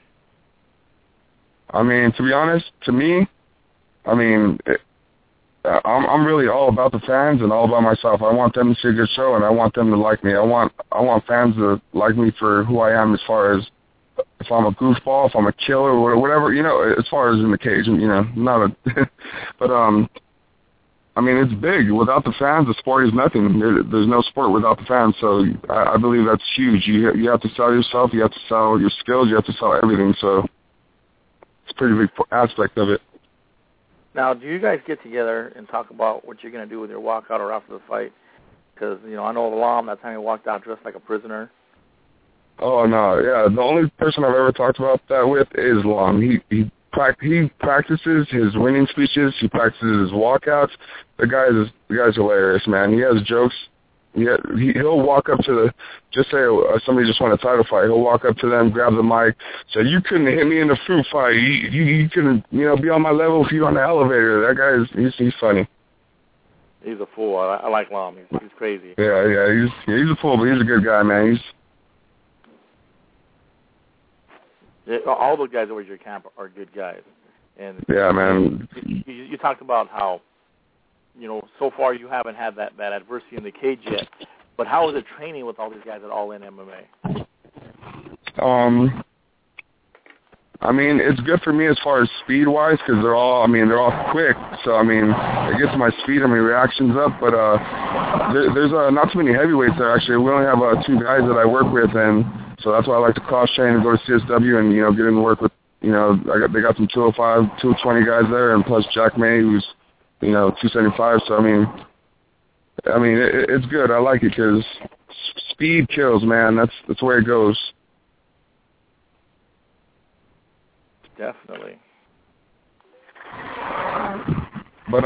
I mean, to be honest, to me, I mean, I'm really all about the fans and all about myself. I want them to see a good show, and I want them to like me. I want fans to like me for who I am, as far as if I'm a goofball, if I'm a killer, whatever, you know, as far as in the cage, you know, not a, but I mean, it's big. Without the fans, the sport is nothing. There's no sport without the fans. So I believe that's huge. You have to sell yourself. You have to sell your skills. You have to sell everything. So it's a pretty big aspect of it. Now, do you guys get together and talk about what you're going to do with your walkout or after the fight? Because, you know, I know Lam, that time he walked out dressed like a prisoner. Oh, no, yeah. The only person I've ever talked about that with is Lam. He practices his winning speeches. He practices his walkouts. The guy's hilarious, man. He has jokes. He'll walk up to the, just say somebody just won a title fight. He'll walk up to them, grab the mic, say, "You couldn't hit me in the fruit fight. You couldn't, you know, be on my level if you're on the elevator." That guy he's funny. He's a fool. I like Lam. He's crazy. Yeah. He's a fool, but he's a good guy, man. All those guys over at your camp are good guys. And yeah, man. You talked about how, you know, so far you haven't had that adversity in the cage yet. But how is it training with all these guys at All In MMA? I mean, it's good for me as far as speed-wise because they're all quick. So, I mean, it gets my speed and my reactions up. But there's not too many heavyweights there, actually. We only have 2 guys that I work with, and so that's why I like to cross-train and go to CSW and, you know, get in and work with, you know, they got some 205, 220 guys there, and plus Jack May, who's, you know, 275. So, I mean, it's good. I like it because speed kills, man. That's the way it goes. Definitely. But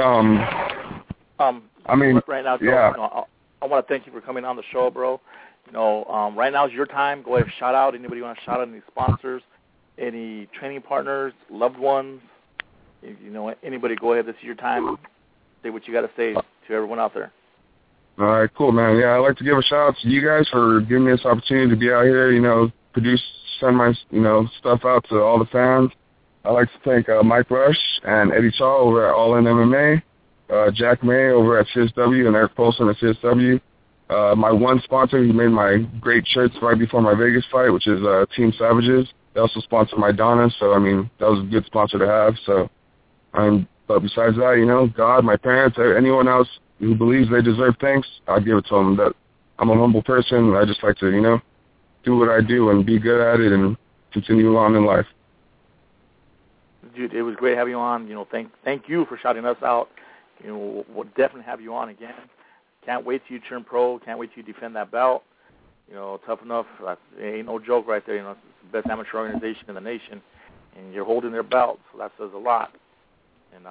I mean, right now, Joe, yeah. You know, I want to thank you for coming on the show, bro. You know, right now is your time. Go ahead and shout out. Anybody want to shout out any sponsors, any training partners, loved ones? If, you know, anybody, go ahead. This is your time. Say what you got to say to everyone out there. All right, cool, man. Yeah, I'd like to give a shout out to you guys for giving me this opportunity to be out here, you know, send my, you know, stuff out to all the fans. I'd like to thank Mike Rush and Eddie Chaw over at All In MMA, Jack May over at CSW, and Eric Polson at CSW. My one sponsor, he made my great shirts right before my Vegas fight, which is Team Savages. They also sponsored my Donna, so, I mean, that was a good sponsor to have. So, but besides that, you know, God, my parents, anyone else who believes they deserve thanks, I give it to them. That I'm a humble person. I just like to, you know, do what I do and be good at it and continue on in life. Dude, it was great having you on. You know, thank you for shouting us out. You know, we'll definitely have you on again. Can't wait till you turn pro. Can't wait till you defend that belt. You know, Tough Enough, it ain't no joke right there. You know, it's the best amateur organization in the nation, and you're holding their belt, so that says a lot. And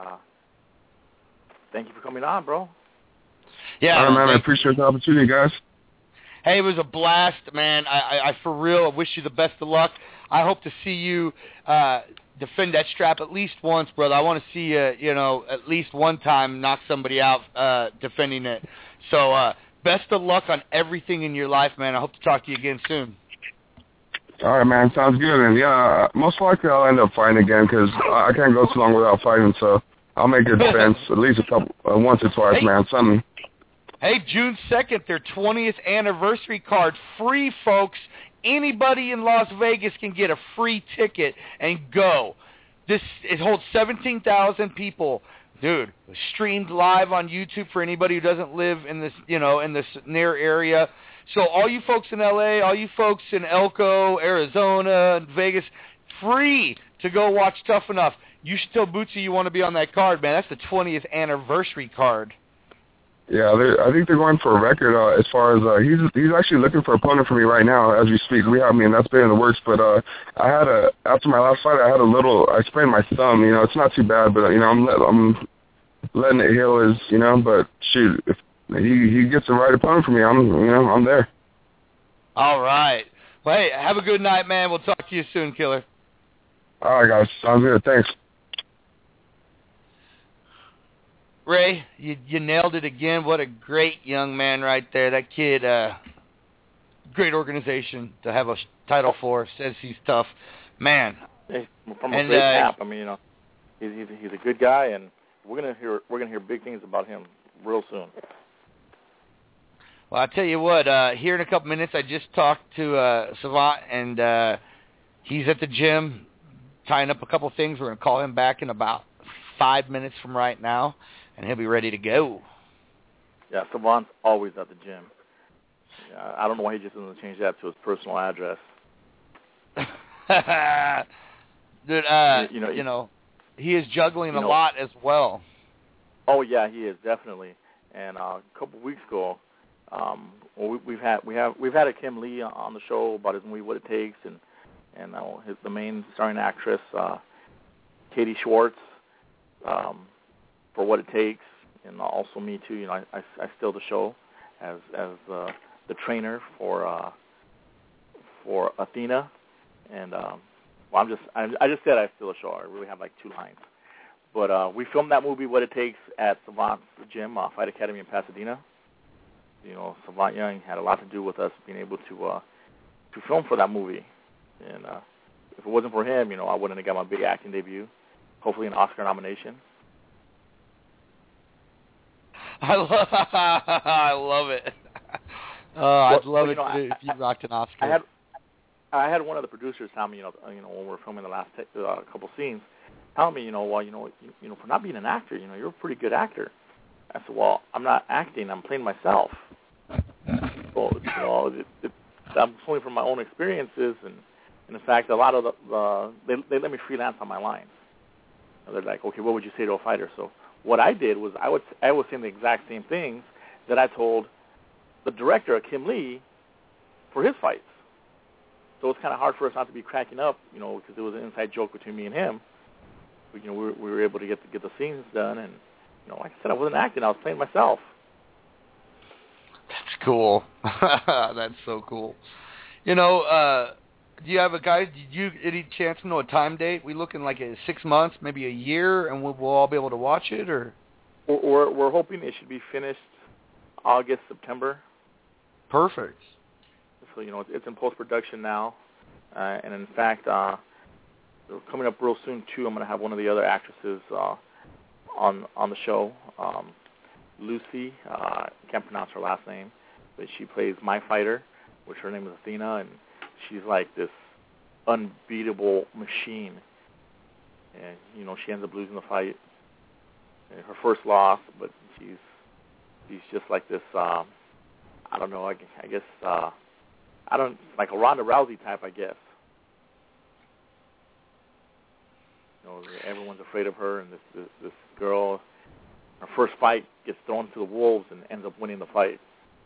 thank you for coming on, bro. Yeah, all right, man. I appreciate the opportunity, guys. Hey, it was a blast, man. I for real wish you the best of luck. I hope to see you defend that strap at least once, brother. I want to see you, you know, at least one time knock somebody out defending it. So best of luck on everything in your life, man. I hope to talk to you again soon. All right, man. Sounds good. And, yeah, most likely I'll end up fighting again because I can't go too long without fighting. So I'll make a defense at least once or twice, man. Something. Hey, June 2nd, their 20th anniversary card. Free, folks. Anybody in Las Vegas can get a free ticket and go. It holds 17,000 people. Dude, streamed live on YouTube for anybody who doesn't live in this, you know, in this near area. So all you folks in LA, all you folks in Elko, Arizona, Vegas, free to go watch Tough Enough. You should tell Bootsy you want to be on that card, man. That's the 20th anniversary card. Yeah, I think they're going for a record as far as he's actually looking for an opponent for me right now as we speak. That's been in the works. But after my last fight, I sprained my thumb. You know, it's not too bad, but you know, I'm letting it heal. But shoot, if he gets the right opponent for me, I'm there. All right. Well, hey, have a good night, man. We'll talk to you soon, Killer. All right, guys. Sounds good. Thanks. Ray, you nailed it again. What a great young man right there. That kid, great organization to have a title for. Says he's tough, man. From a great camp. I mean, he's a good guy, and we're gonna hear big things about him real soon. Well, I'll tell you what, here in a couple minutes, I just talked to Savant, and he's at the gym tying up a couple things. We're going to call him back in about 5 minutes from right now, and he'll be ready to go. Yeah, Savant's always at the gym. Yeah, I don't know why he just doesn't change that to his personal address. Dude, you know, he is juggling a lot as well. Oh yeah, he is definitely. And a couple of weeks ago, we've had a Kim Lee on the show about his movie What It Takes, and the main starring actress Katie Schwartz for What It Takes, and also me too. You know, I steal the show as the trainer for Athena, and I just said I steal the show. I really have like 2 lines. But we filmed that movie, What It Takes, at Savant's gym, Fight Academy in Pasadena. You know, Savant Young had a lot to do with us being able to film for that movie. And if it wasn't for him, you know, I wouldn't have got my big acting debut. Hopefully an Oscar nomination. I love it. I'd love it if you rocked an Oscar. I had one of the producers tell me, you know, when we were filming the last couple scenes, tell me, for not being an actor, you know, you're a pretty good actor. I said, well, I'm not acting, I'm playing myself. Well, you know, I'm only from my own experiences, and in fact, a lot of they let me freelance on my lines. They're like, okay, what would you say to a fighter? So what I did was I was saying the exact same things that I told the director, Kim Lee, for his fights. So it's kind of hard for us not to be cracking up, you know, because it was an inside joke between me and him. But, you know, we were able to get the scenes done, and, you know, like I said, I wasn't acting, I was playing myself. That's cool. That's so cool. You know, do you have did you any chance to know a time date? We looking like 6 months, maybe a year, and we'll all be able to watch it, or? We're hoping it should be finished August, September. Perfect. So, you know, it's in post-production now. And in fact, coming up real soon, too, I'm going to have one of the other actresses on the show, Lucy. Can't pronounce her last name, but she plays My Fighter, which her name is Athena, and she's like this unbeatable machine. And, you know, she ends up losing the fight. Her first loss, but she's just like this, I don't know, I guess, like a Ronda Rousey type, I guess. You know, everyone's afraid of her, and this girl, her first fight gets thrown to the wolves and ends up winning the fight.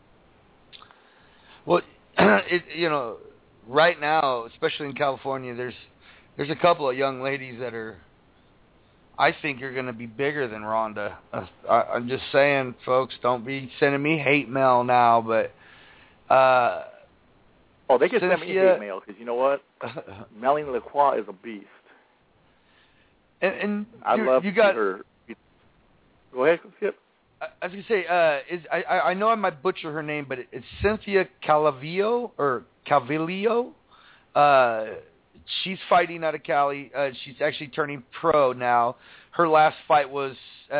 Well, you know, right now, especially in California, there's a couple of young ladies that I think are going to be bigger than Ronda. I'm just saying, folks, don't be sending me hate mail now, but they can send me hate mail, because you know what? Melanie Lacroix is a beast. And I love her. Go ahead, Skip. I was going to say, I know I might butcher her name, but it's Cynthia Calvillo. She's fighting out of Cali. She's actually turning pro now. Her last fight was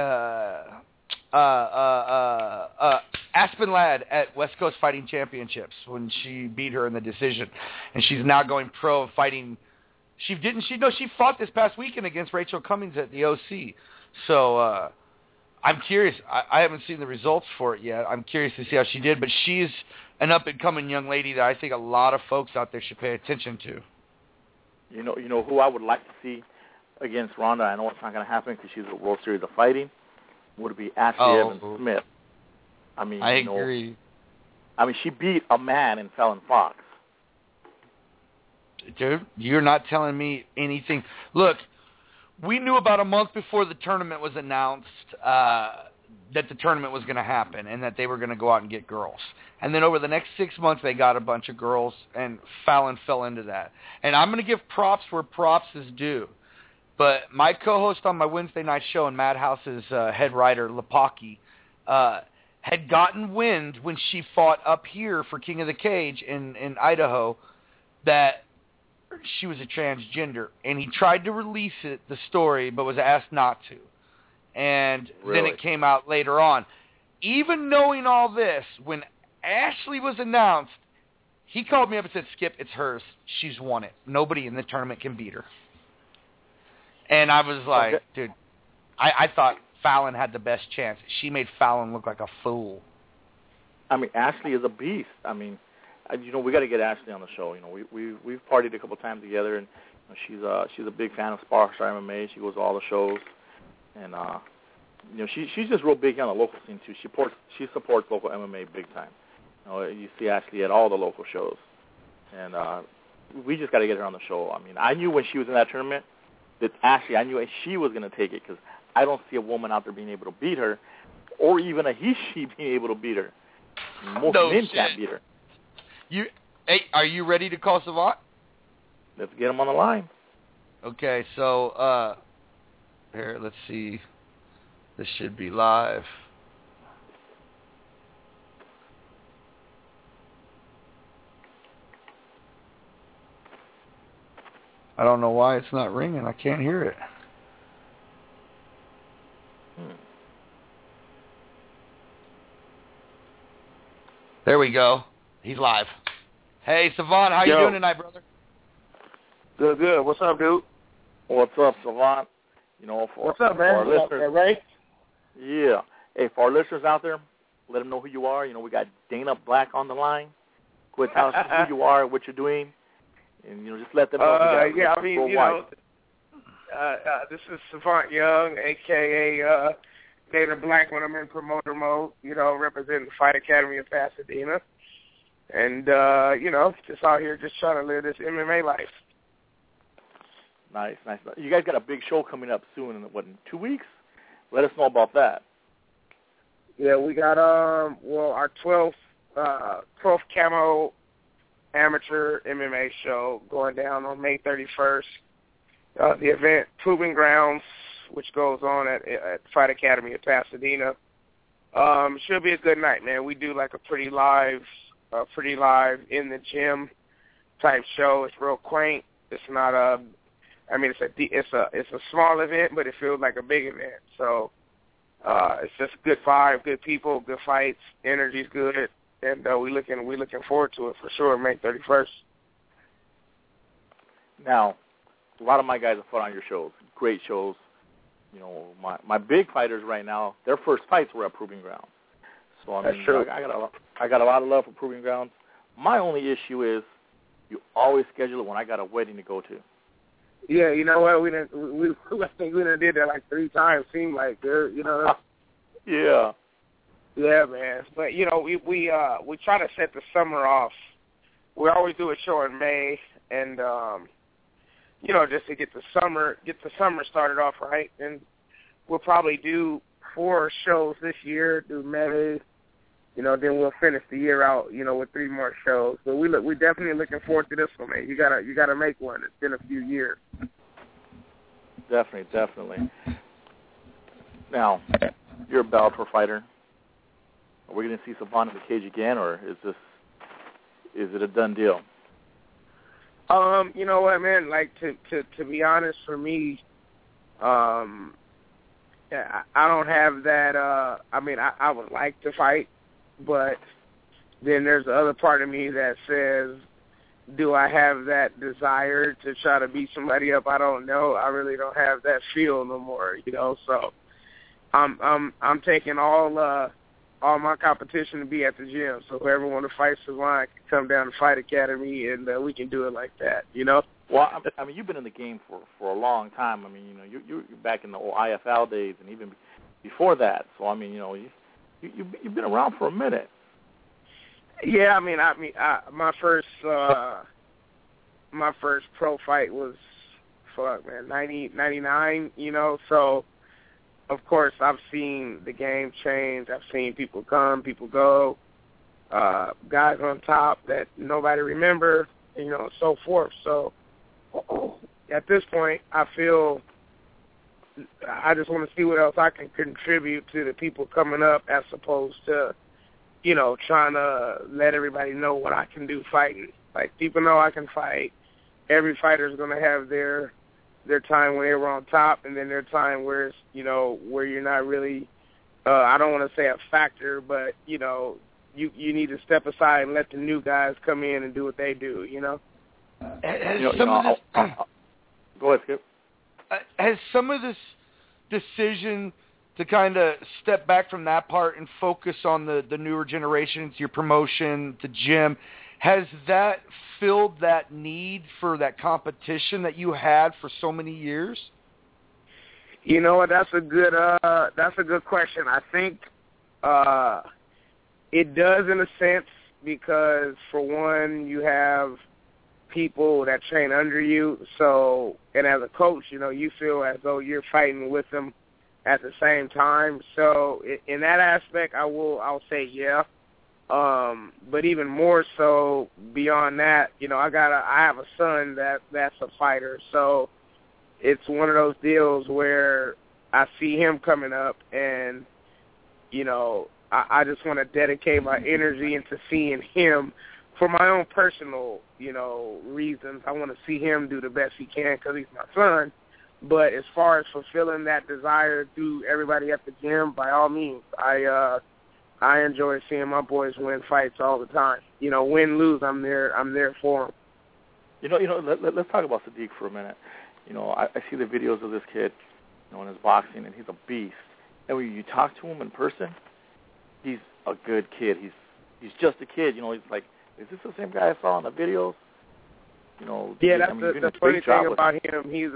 Aspen Ladd at West Coast Fighting Championships when she beat her in the decision, and she's now going pro fighting. She fought this past weekend against Rachel Cummings at the OC. So I'm curious. I haven't seen the results for it yet. I'm curious to see how she did, but she's an up-and-coming young lady that I think a lot of folks out there should pay attention to. You know who I would like to see against Ronda. I know it's not going to happen because she's a World Series of Fighting. Would be Ashley Evans Smith. I mean, I agree. I mean, she beat a man in Fallon Fox. Dude, you're not telling me anything. Look, we knew about a month before the tournament was announced that the tournament was going to happen and that they were going to go out and get girls. And then over the next 6 months, they got a bunch of girls, and Fallon fell into that. And I'm going to give props where props is due. But my co-host on my Wednesday night show and Madhouse's head writer, Lepaki, had gotten wind when she fought up here for King of the Cage in Idaho that she was a transgender, and he tried to release the story, but was asked not to. And then it came out later on. Even knowing all this, when Ashley was announced, he called me up and said, Skip, it's hers. She's won it. Nobody in the tournament can beat her. And I was like, dude, I thought Fallon had the best chance. She made Fallon look like a fool. I mean, Ashley is a beast. I mean, we got to get Ashley on the show. We've partied a couple times together, and she's a big fan of Star MMA. She goes to all the shows, and she's just real big on the local scene too. She supports local MMA big time. You see Ashley at all the local shows, and we just got to get her on the show. I mean, I knew when she was in that tournament that Ashley, I knew she was going to take it because I don't see a woman out there being able to beat her, or even a he/she being able to beat her. Most men can't beat her. Hey, are you ready to call Savant? Let's get him on the line. Okay, so here, let's see. This should be live. I don't know why it's not ringing. I can't hear it. There we go. He's live. Hey, Savant, how you doing tonight, brother? Good. What's up, dude? What's up, Savant? What's up, man? Our listeners, right? Yeah. Hey, for our listeners out there, let them know who you are. We got Dana Black on the line. Go ahead, tell us who you are, what you're doing, and just let them know. This is Savant Young, a.k.a. Dana Black when I'm in promoter mode, representing the Fight Academy of Pasadena. And, just out here just trying to live this MMA life. Nice. You guys got a big show coming up soon, in 2 weeks? Let us know about that. Yeah, we got, our 12th Camo Amateur MMA show going down on May 31st. The event, Proving Grounds, which goes on at Fight Academy of Pasadena. Should be a good night, man. We do like a pretty live in the gym type show. It's real quaint. It's not it's a small event, but it feels like a big event. So it's just a good vibe, good people, good fights, energy's good, and we looking forward to it for sure. May 31st. Now, a lot of my guys have fought on your shows. Great shows. My big fighters right now, their first fights were at Proving Grounds. So That's true. I got a lot of love for Proving Grounds. My only issue is you always schedule it when I got a wedding to go to. Yeah, you know what? I think we done did that like 3 times. Seemed like Yeah. Yeah, man. But we try to set the summer off. We always do a show in May, and just to get the summer started off right. And we'll probably do 4 shows this year. Do May. Then we'll finish the year out, with 3 more shows. But we definitely looking forward to this one, man. You gotta make one. It's been a few years. Definitely. Now, you're a Bellator fighter. Are we going to see Savant in the cage again, or is it a done deal? You know what, man? Like to be honest, for me, I don't have that. I would like to fight. But then there's the other part of me that says, do I have that desire to try to beat somebody up? I don't know. I really don't have that feel no more, So I'm taking all my competition to be at the gym. So whoever want to fight Savant can come down to Fight Academy, and we can do it like that, Well, you've been in the game for a long time. You're back in the old IFL days and even before that. So You've been around for a minute. Yeah, my first pro fight was 99, So of course I've seen the game change. I've seen people come, people go, guys on top that nobody remember, so forth. So at this point, I feel I just want to see what else I can contribute to the people coming up, as opposed to, you know, trying to let everybody know what I can do fighting. Like, people know I can fight. Every fighter is going to have their time when they were on top, and then their time where it's, you know, where you're not really, I don't want to say a factor, but, you know, you need to step aside and let the new guys come in and do what they do, you know? Go ahead, Skip. Has some of this decision to kind of step back from that part and focus on the newer generations, your promotion, the gym, has that filled that need for that competition that you had for so many years? You know what? That's a good question. I think it does in a sense, because for one, you have people that train under you. So, and as a coach, you know, you feel as though you're fighting with them at the same time. So in that aspect, I'll say yeah. But even more so beyond that, you know, I have a son that's a fighter. So it's one of those deals where I see him coming up, and, you know, I just want to dedicate my energy into seeing him for my own personal, you know, reasons. I want to see him do the best he can because he's my son. But as far as fulfilling that desire through everybody at the gym, by all means, I enjoy seeing my boys win fights all the time. You know, win, lose, I'm there for them. You know, let's talk about Sadiq for a minute. You know, I see the videos of this kid, you know, in his boxing, and he's a beast. And when you talk to him in person, he's a good kid. He's just a kid. You know, he's like, is this the same guy I saw in the videos? You know, yeah, that's the funny thing about him. He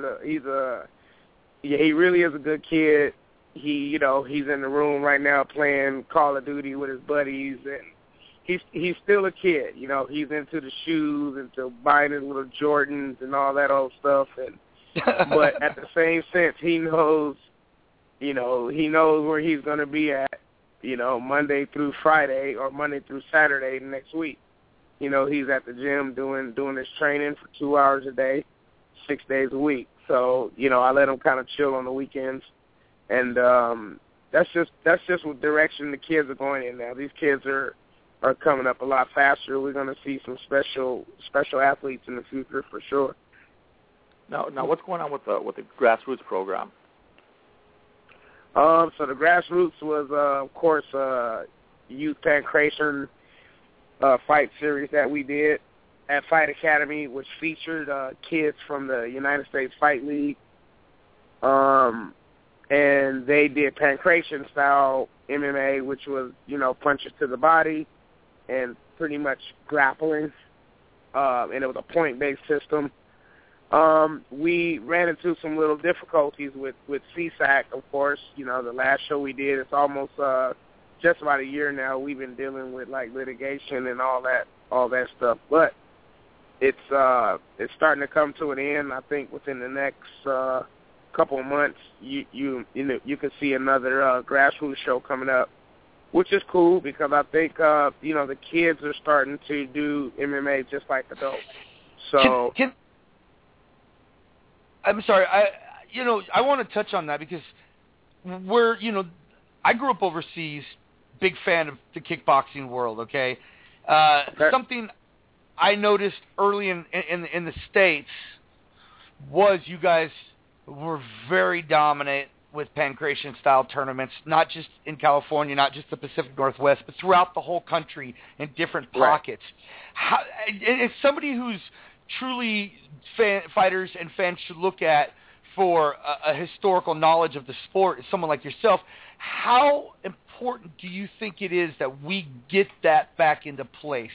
really is a good kid. He's in the room right now playing Call of Duty with his buddies, and he's still a kid. You know, he's into the shoes, into buying his little Jordans and all that old stuff. And but at the same sense, he knows where he's going to be at, you know, Monday through Friday or Monday through Saturday next week. You know, he's at the gym doing his training for 2 hours a day, 6 days a week. So, you know, I let him kind of chill on the weekends. And that's just what direction the kids are going in now. These kids are coming up a lot faster. We're going to see some special athletes in the future for sure. Now what's going on with the grassroots program? So the grassroots was, of course, youth pancreation fight series that we did at Fight Academy, which featured kids from the United States Fight League. And they did pancreation style MMA, which was, you know, punches to the body and pretty much grappling. And it was a point-based system. We ran into some little difficulties with CSAC, of course. You know, the last show we did, it's almost just about a year now. We've been dealing with like litigation and all that stuff. But it's starting to come to an end. I think within the next couple of months, you can see another grassroots show coming up, which is cool because I think you know, the kids are starting to do MMA just like adults. So I'm sorry, I want to touch on that because I grew up overseas, big fan of the kickboxing world. Okay, something I noticed early in the States was you guys were very dominant with pancreation style tournaments, not just in California, not just the Pacific Northwest, but throughout the whole country in different pockets. How, as somebody who's truly fighters and fans should look at for a historical knowledge of the sport, someone like yourself, how important do you think it is that we get that back into place?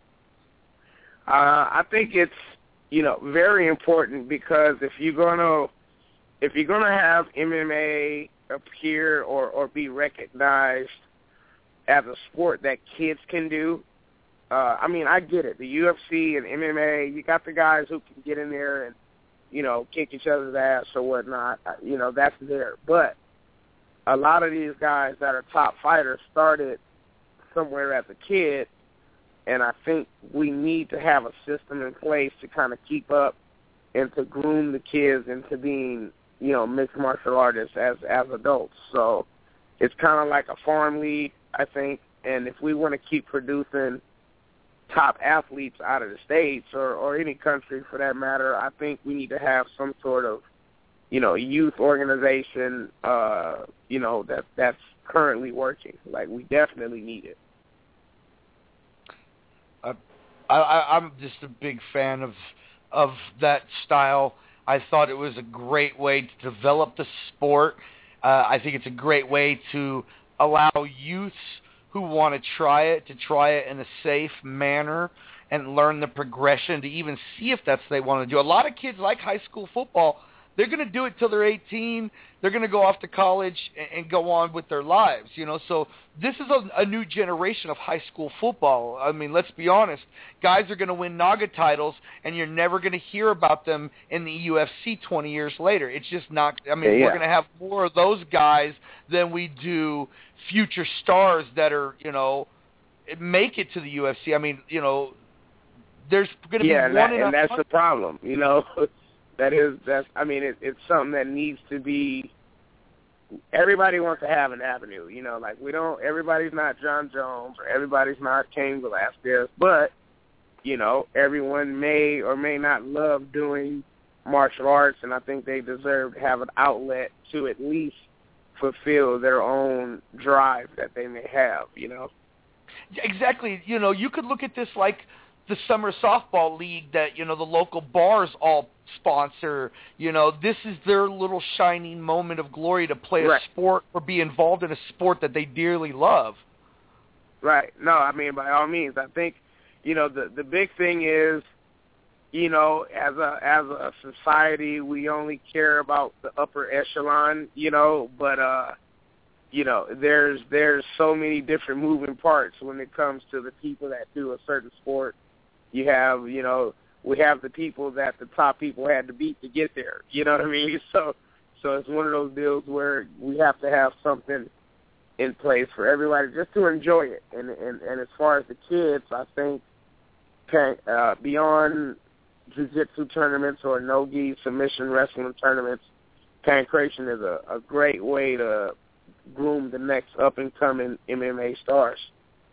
I think it's, you know, very important because if you're gonna have MMA appear or be recognized as a sport that kids can do, I mean, I get it. The UFC and MMA, you got the guys who can get in there and, you know, kick each other's ass or whatnot. You know, that's there. But a lot of these guys that are top fighters started somewhere as a kid, and I think we need to have a system in place to kind of keep up and to groom the kids into being mixed martial artists as adults. So it's kind of like a farm league, I think. And if we want to keep producing top athletes out of the States or any country for that matter, I think we need to have some sort of, youth organization, that's currently working. Like, we definitely need it. I'm just a big fan of that style. I thought it was a great way to develop the sport. I think it's a great way to allow youths who want to try it in a safe manner and learn the progression to even see if that's what they want to do. A lot of kids like high school football. They're going to do it till they're 18. They're going to go off to college and go on with their lives, So this is a new generation of high school football. I mean, let's be honest. Guys are going to win NAGA titles, and you're never going to hear about them in the UFC 20 years later. It's just not – we're going to have more of those guys than we do future stars that are, make it to the UFC. I mean, there's going to be one and that's the problem, It's something that needs to be. Everybody wants to have an avenue, everybody's not John Jones or everybody's not Cain Velasquez, but everyone may or may not love doing martial arts, and I think they deserve to have an outlet to at least fulfill their own drive that they may have. Exactly. You could look at this like the summer softball league that, the local bars all sponsor. This is their little shining moment of glory to play a sport or be involved in a sport that they dearly love. Right. No, by all means. I think, the big thing is, as a society, we only care about the upper echelon, but there's so many different moving parts when it comes to the people that do a certain sport. You have, we have the people that the top people had to beat to get there. You know what I mean? So it's one of those deals where we have to have something in place for everybody just to enjoy it. And as far as the kids, I think beyond jiu-jitsu tournaments or no-gi submission wrestling tournaments, Pancration is a great way to groom the next up-and-coming MMA stars.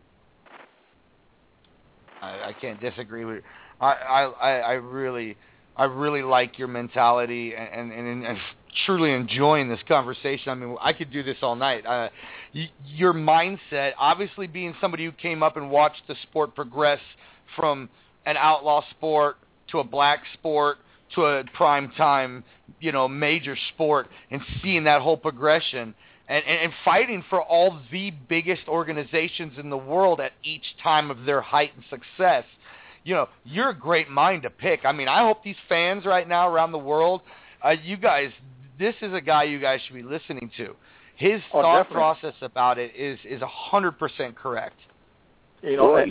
I can't disagree with. I really like your mentality and truly enjoying this conversation. I could do this all night. Your mindset, obviously being somebody who came up and watched the sport progress from an outlaw sport to a black sport to a prime time, major sport, and seeing that whole progression. And fighting for all the biggest organizations in the world at each time of their height and success. You're a great mind to pick. I hope these fans right now around the world, you guys, this is a guy you guys should be listening to. His thought process about it is 100% correct. Go ahead.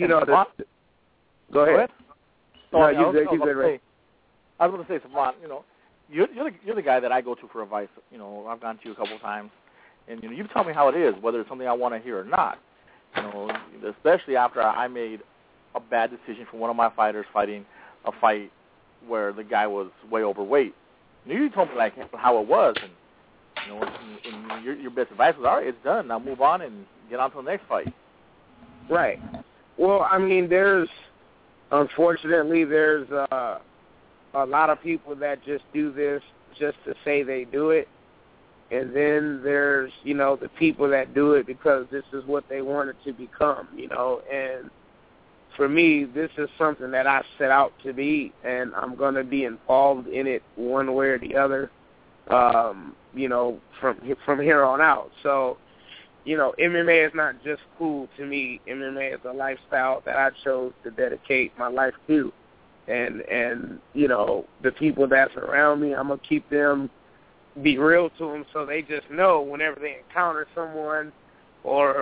I was going to say, Savant, you're the guy that I go to for advice. I've gone to you a couple of times. And, you tell me how it is, whether it's something I want to hear or not. Especially after I made a bad decision for one of my fighters fighting a fight where the guy was way overweight. You told me, how it was. And your best advice was, all right, it's done. Now move on and get on to the next fight. Right. Well, unfortunately, there's a lot of people that just do this just to say they do it. And then there's, the people that do it because this is what they wanted to become, And for me, this is something that I set out to be, and I'm going to be involved in it one way or the other, from here on out. So, MMA is not just cool to me. MMA is a lifestyle that I chose to dedicate my life to. And the people that's around me, I'm going to keep them, be real to them so they just know whenever they encounter someone or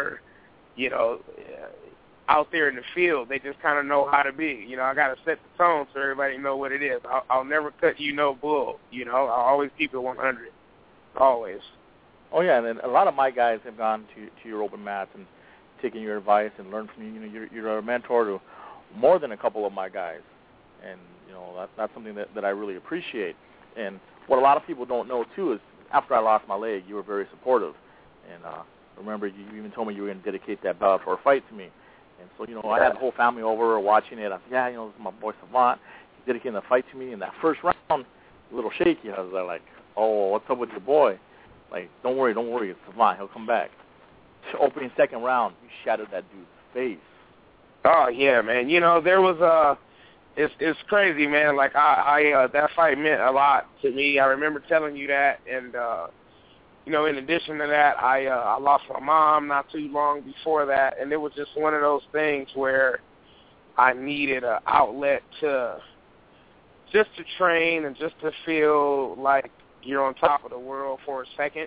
out there in the field, they just kind of know how to be. I got to set the tone so everybody know what it is. I'll never cut bull. I'll always keep it 100. Always. Oh, yeah, and a lot of my guys have gone to your open mats and taken your advice and learned from you. You're a mentor to more than a couple of my guys. And, that's something that I really appreciate. And what a lot of people don't know, too, is after I lost my leg, you were very supportive. And remember, you even told me you were going to dedicate that Bellator fight to me. And so, you know, I had the whole family over watching it. I said, yeah, you know, this is my boy Savant. He's dedicating the fight to me. And that first round, a little shaky. I was like, oh, what's up with your boy? Like, don't worry, it's Savant. He'll come back. Opening second round, you shattered that dude's face. Oh, yeah, man. You know, there was it's crazy, man. Like, I that fight meant a lot to me. I remember telling you that. And, you know, in addition to that, I lost my mom not too long before that. And it was just one of those things where I needed an outlet to train and just to feel like you're on top of the world for a second.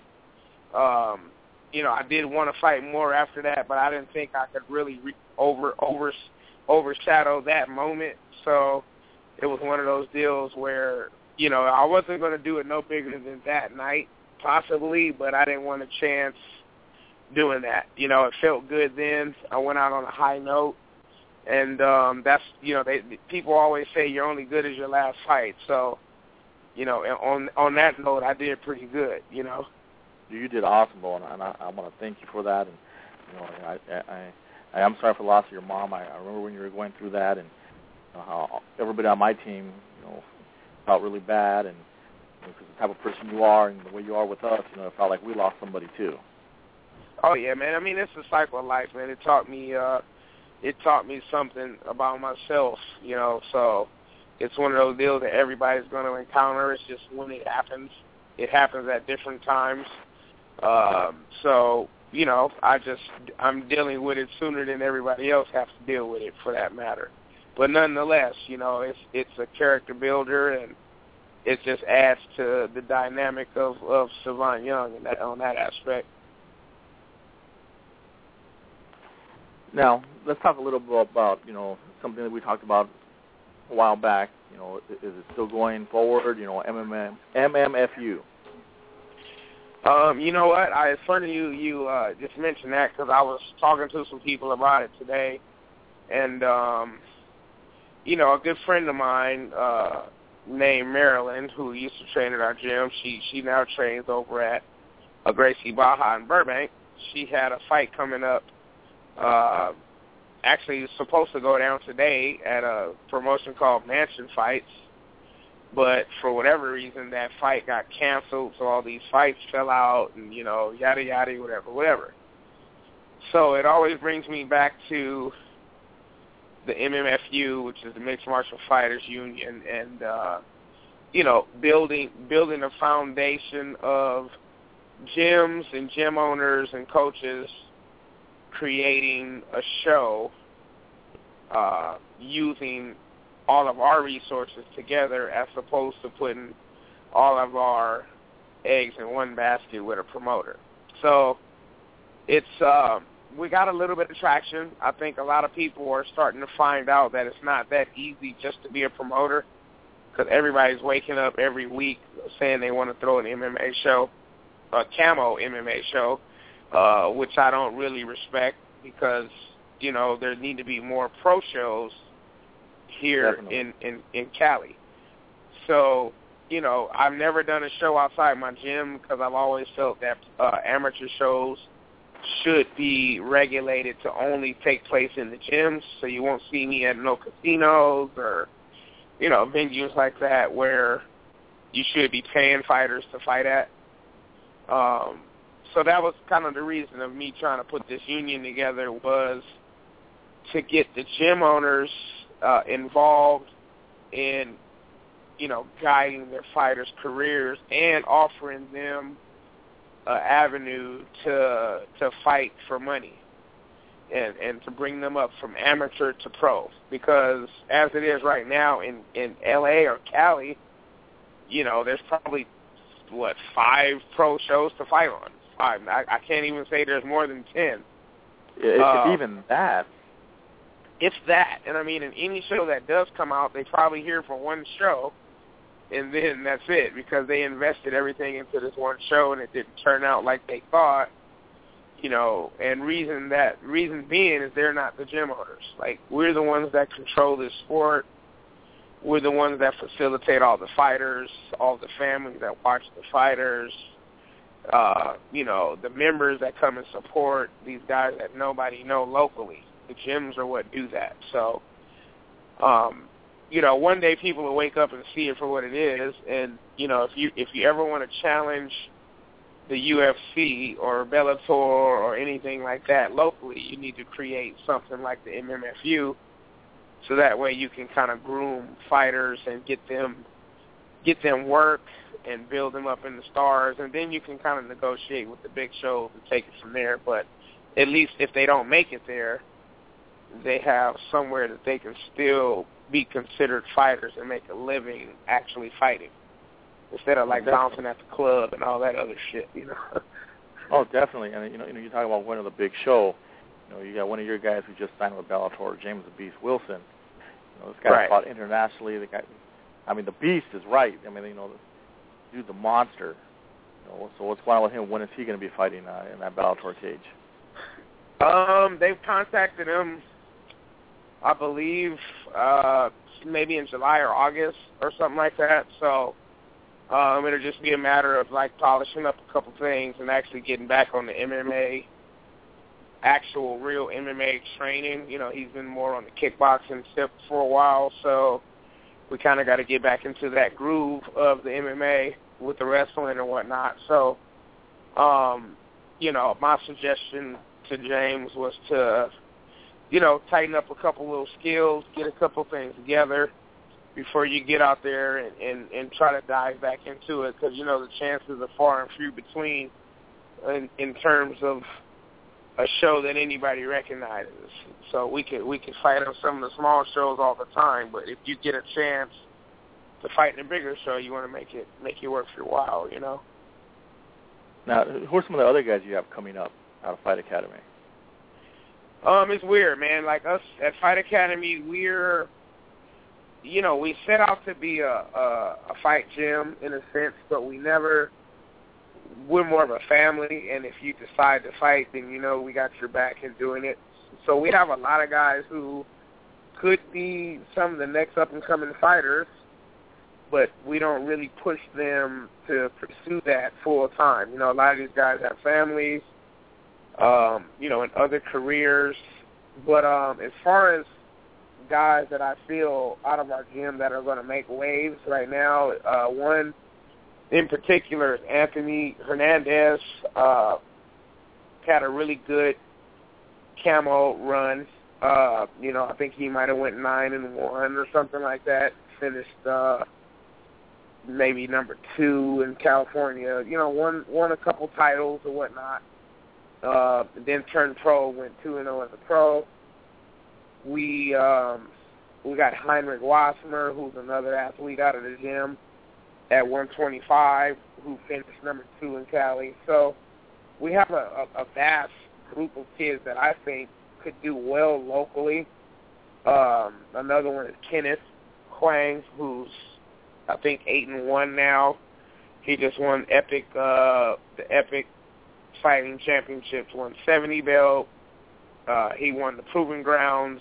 You know, I did want to fight more after that, but I didn't think I could really overshadow that moment. So it was one of those deals where, you know, I wasn't going to do it no bigger than that night, possibly, but I didn't want a chance doing that. You know, it felt good then. I went out on a high note. And that's, you know, people always say you're only good as your last fight. So, you know, on that note, I did pretty good, you know. You did awesome, Bo, and I want to thank you for that. And, you know, I am sorry for the loss of your mom. I remember when you were going through that, and you know, how everybody on my team, you know, felt really bad. And because the type of person you are and the way you are with us, you know, it felt like we lost somebody too. Oh, yeah, man. I mean, it's a cycle of life, man. It taught me something about myself, you know, so it's one of those deals that everybody's going to encounter. It's just when it happens at different times. So, you know, I'm dealing with it sooner than everybody else has to deal with it, for that matter. But nonetheless, you know, it's a character builder, and it just adds to the dynamic of Savant Young on that aspect. Now, let's talk a little bit about, you know, something that we talked about a while back. You know, is it still going forward? You know, MMFU. You know what? It's funny you just mentioned that, because I was talking to some people about it today. And, you know, a good friend of mine named Marilyn, who used to train at our gym, she now trains over at Gracie Baja in Burbank. She had a fight coming up. Actually, it's supposed to go down today at a promotion called Mansion Fights, but for whatever reason, that fight got canceled, so all these fights fell out, and, you know, yada, yada, whatever. So it always brings me back to the MMFU, which is the Mixed Martial Fighters Union, and, you know, building a foundation of gyms and gym owners and coaches creating a show using all of our resources together, as opposed to putting all of our eggs in one basket with a promoter. So it's we got a little bit of traction. I think a lot of people are starting to find out that it's not that easy just to be a promoter, because everybody's waking up every week saying they want to throw an MMA show, a camo MMA show, which I don't really respect, because, you know, there need to be more pro shows here in Cali. So, you know, I've never done a show outside my gym, because I've always felt that amateur shows should be regulated to only take place in the gyms, so you won't see me at no casinos or, you know, venues like that where you should be paying fighters to fight at. So that was kind of the reason of me trying to put this union together, was to get the gym owners involved in, you know, guiding their fighters' careers and offering them an avenue to fight for money and to bring them up from amateur to pro. Because as it is right now in L.A. or Cali, you know, there's probably, 5 pro shows to fight on. I can't even say there's more than 10. If even that. It's that. And, I mean, in any show that does come out, they probably hear for one show, and then that's it, because they invested everything into this one show, and it didn't turn out like they thought, you know, and reason being is they're not the gym owners. Like, we're the ones that control this sport. We're the ones that facilitate all the fighters, all the families that watch the fighters, the members that come and support these guys that nobody know locally. The gyms are what do that. So, one day people will wake up and see it for what it is. And, if you ever want to challenge the UFC or Bellator or anything like that locally, you need to create something like the MMFU, so that way you can kind of groom fighters and get them work and build them up in the stars, and then you can kind of negotiate with the big shows and take it from there. But at least if they don't make it there, they have somewhere that they can still be considered fighters and make a living actually fighting, instead of like bouncing at the club and all that other shit, Oh, definitely. And you talk about winning the big show. You got one of your guys who just signed with Bellator, James the Beast Wilson. This guy fought internationally. The Beast is right. Dude's a monster. So what's going on with him? When is he going to be fighting in that Bellator cage? They've contacted him, I believe, maybe in July or August or something like that. So it'll just be a matter of like polishing up a couple things and actually getting back on the MMA, actual real MMA training. He's been more on the kickboxing tip for a while, so we kind of got to get back into that groove of the MMA with the wrestling and whatnot. So, my suggestion to James was to, tighten up a couple little skills, get a couple things together before you get out there and try to dive back into it, because, the chances are far and few between in terms of a show that anybody recognizes. So we could fight on some of the small shows all the time, but if you get a chance to fight in a bigger show, you want to make it worth your while, Now, who are some of the other guys you have coming up out of Fight Academy? It's weird, man. Like us at Fight Academy, we're, we set out to be a fight gym in a sense, but we're more of a family, and if you decide to fight, then we got your back in doing it. So we have a lot of guys who could be some of the next up-and-coming fighters, but we don't really push them to pursue that full time. A lot of these guys have families, and other careers. But as far as guys that I feel out of our gym that are going to make waves right now, one in particular is Anthony Hernandez. Had a really good camo run. I think he might have went 9-1 or something like that. Finished maybe number 2 in California. Won a couple titles or whatnot. Then turned pro, went 2-0 as a pro. We got Heinrich Wasmer, who's another athlete out of the gym, at 125, who finished number 2 in Cali. So we have a vast group of kids that I think could do well locally. Another one is Kenneth Huang, who's, I think, 8-1 now. He just won the Epic Fighting Championships 170 belt. He won the Proving Grounds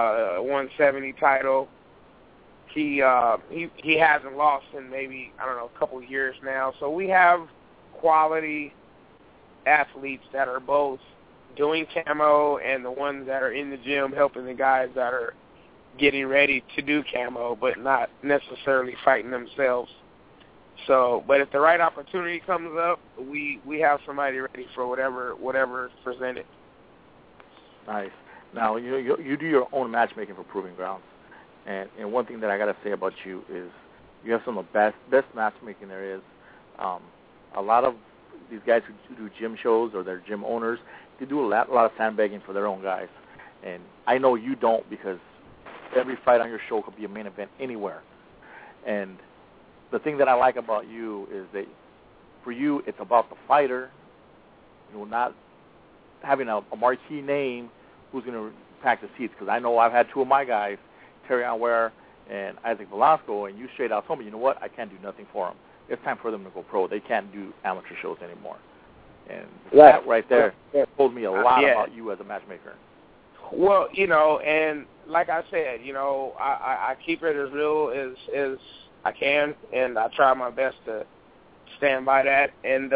170 title. He hasn't lost in maybe, a couple of years now. So we have quality athletes that are both doing camo and the ones that are in the gym helping the guys that are getting ready to do camo, but not necessarily fighting themselves. So, but if the right opportunity comes up, we have somebody ready for whatever is presented. Nice. Now, you do your own matchmaking for Proving Grounds, and one thing that I got to say about you is you have some of the best matchmaking there is. A lot of these guys who do gym shows or they're gym owners, they do a lot of sandbagging for their own guys, and I know you don't, because every fight on your show could be a main event anywhere. And the thing that I like about you is that for you, it's about the fighter, not having a marquee name who's going to pack the seats. Because I know I've had 2 of my guys, Terrion Ware and Isaac Velasco, and you straight out told me, you know what, I can't do nothing for them. It's time for them to go pro. They can't do amateur shows anymore. And that right there told me a lot about you as a matchmaker. Well, and like I said, I keep it as real as I can, and I try my best to stand by that. And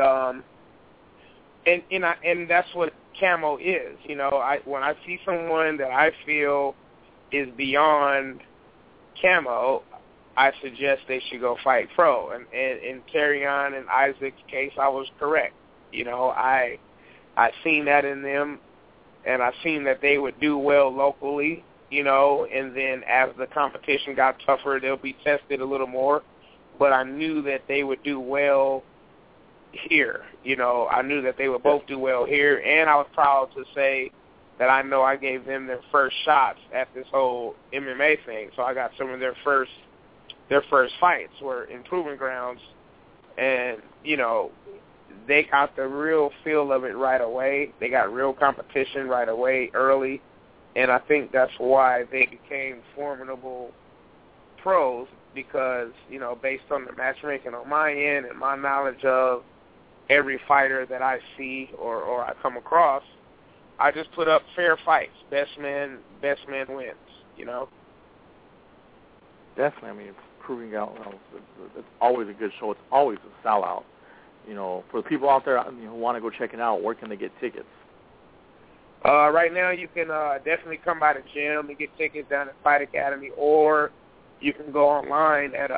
that's what camo is. When I see someone that I feel is beyond camo, I suggest they should go fight pro. And in Carrion and Isaac's case, I was correct. I seen that in them, and I seen that they would do well locally, and then as the competition got tougher, they'll be tested a little more. But I knew that they would do well here. I knew that they would both do well here, and I was proud to say that I know I gave them their first shots at this whole MMA thing. So I got some of their first fights were in Proving Grounds, and, they got the real feel of it right away. They got real competition right away early, and I think that's why they became formidable pros because, based on the matchmaking on my end and my knowledge of every fighter that I see or I come across, I just put up fair fights. Best man wins, Definitely. I mean, Proving Grounds, it's always a good show. It's always a sellout. For the people out there who want to go check it out, where can they get tickets? Right now, you can definitely come by the gym and get tickets down at Fight Academy, or you can go online at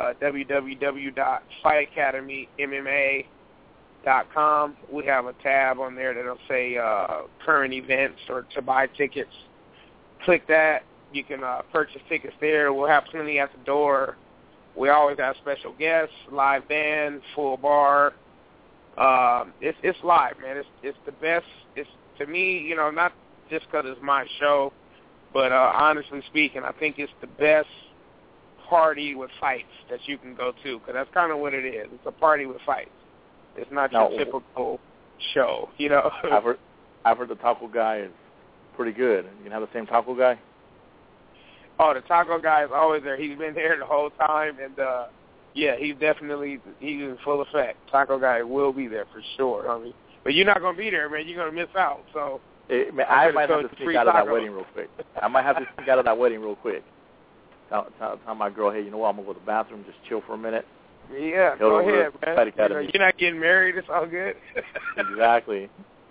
www.fightacademymma.com. We have a tab on there that'll say current events or to buy tickets. Click that. You can purchase tickets there. We'll have plenty at the door. We always have special guests, live band, full bar. It's live, man. It's the best. It's, to me, not just because it's my show, but honestly speaking, I think it's the best party with fights that you can go to, because that's kind of what it is. It's a party with fights. It's not your typical show, I've heard the taco guy is pretty good. You can have the same taco guy? Oh, the taco guy is always there. He's been there the whole time, and yeah, he's in full effect. Taco guy will be there for sure, homie. But you're not going to be there, man. You're going to miss out. So man, I might have to sneak out of that wedding real quick. Tell my girl, hey, you know what? I'm going to go to the bathroom, just chill for a minute. Yeah, go ahead, man. You're not getting married. It's all good. Exactly.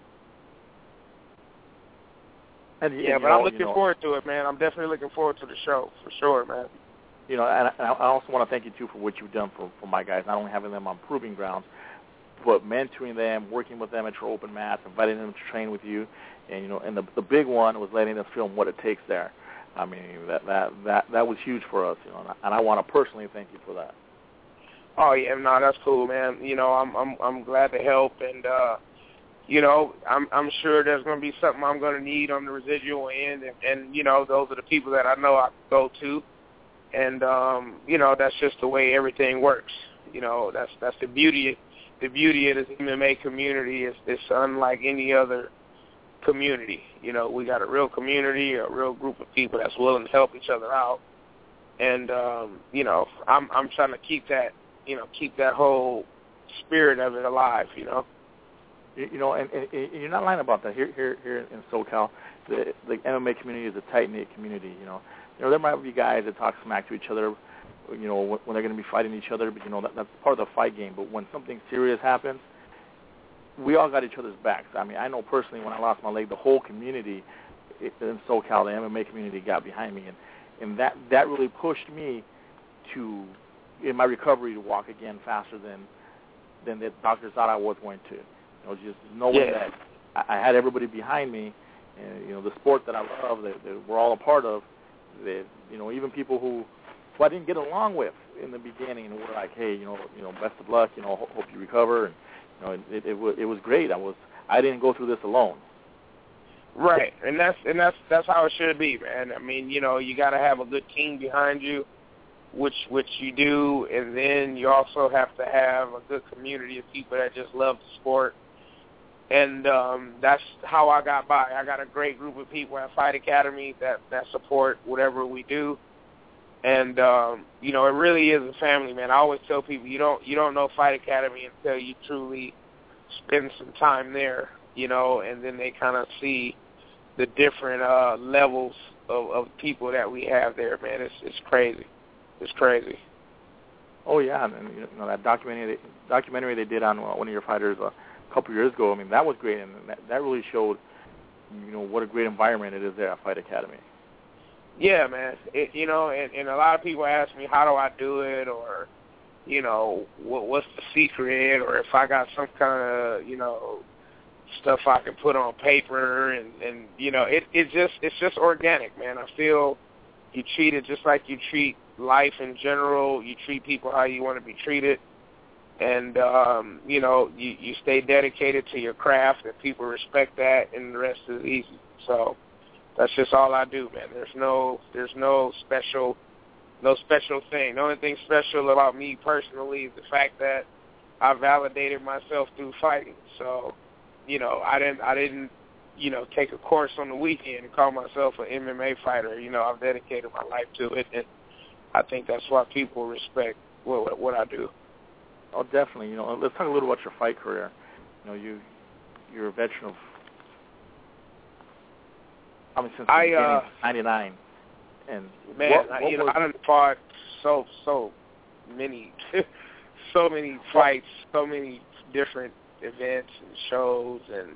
And, but I'm looking forward to it, man. I'm definitely looking forward to the show, for sure, man. And I also want to thank you, too, for what you've done for my guys, not only having them on Proving Grounds, but mentoring them, working with them at your open mats, inviting them to train with you. And, and the big one was letting us film what it takes there. I mean, that was huge for us, and I want to personally thank you for that. Oh, yeah, no, that's cool, man. I'm glad to help, and, I'm sure there's going to be something I'm going to need on the residual end, and those are the people that I know I can go to. And, that's just the way everything works. That's the beauty. The beauty of this MMA community is it's unlike any other community. We got a real community, a real group of people that's willing to help each other out. And, I'm trying to keep that whole spirit of it alive, and you're not lying about that. Here in SoCal, the MMA community is a tight-knit community, there might be guys that talk smack to each other, when they're going to be fighting each other, but, that's part of the fight game. But when something serious happens, we all got each other's backs. I mean, I know personally when I lost my leg, the whole community in SoCal, the MMA community, got behind me. And that really pushed me to, in my recovery, to walk again faster than the doctors thought I was going to. Just knowing that I had everybody behind me, and, the sport that I love, that we're all a part of, that, even people who I didn't get along with in the beginning, were like, hey, best of luck, hope you recover, and it was great. I didn't go through this alone. Right, and that's how it should be, man. I mean, you got to have a good team behind you, which you do, and then you also have to have a good community of people that just love the sport. And that's how I got by. I got a great group of people at Fight Academy that support whatever we do. And, it really is a family, man. I always tell people you don't know Fight Academy until you truly spend some time there, and then they kind of see the different levels of people that we have there, man. It's crazy. It's crazy. Oh yeah, and that documentary they did on one of your fighters a couple years ago. I mean, that was great, and that really showed, what a great environment it is there at Fight Academy. Yeah, man. And a lot of people ask me, how do I do it, or what's the secret, or if I got some kind of stuff I can put on paper, and it's just organic, man. I feel you treat it just like you treat life in general. You treat people how you want to be treated, and you stay dedicated to your craft, and people respect that, and the rest is easy. So that's just all I do, man. There's no special thing. The only thing special about me personally is the fact that I validated myself through fighting. So, I didn't take a course on the weekend and call myself an MMA fighter. I've dedicated my life to it, and I think that's why people respect what I do. Oh, definitely. Let's talk a little about your fight career. You're a veteran of, since the beginning of 99. And man, I done fought so many fights, so many different events and shows and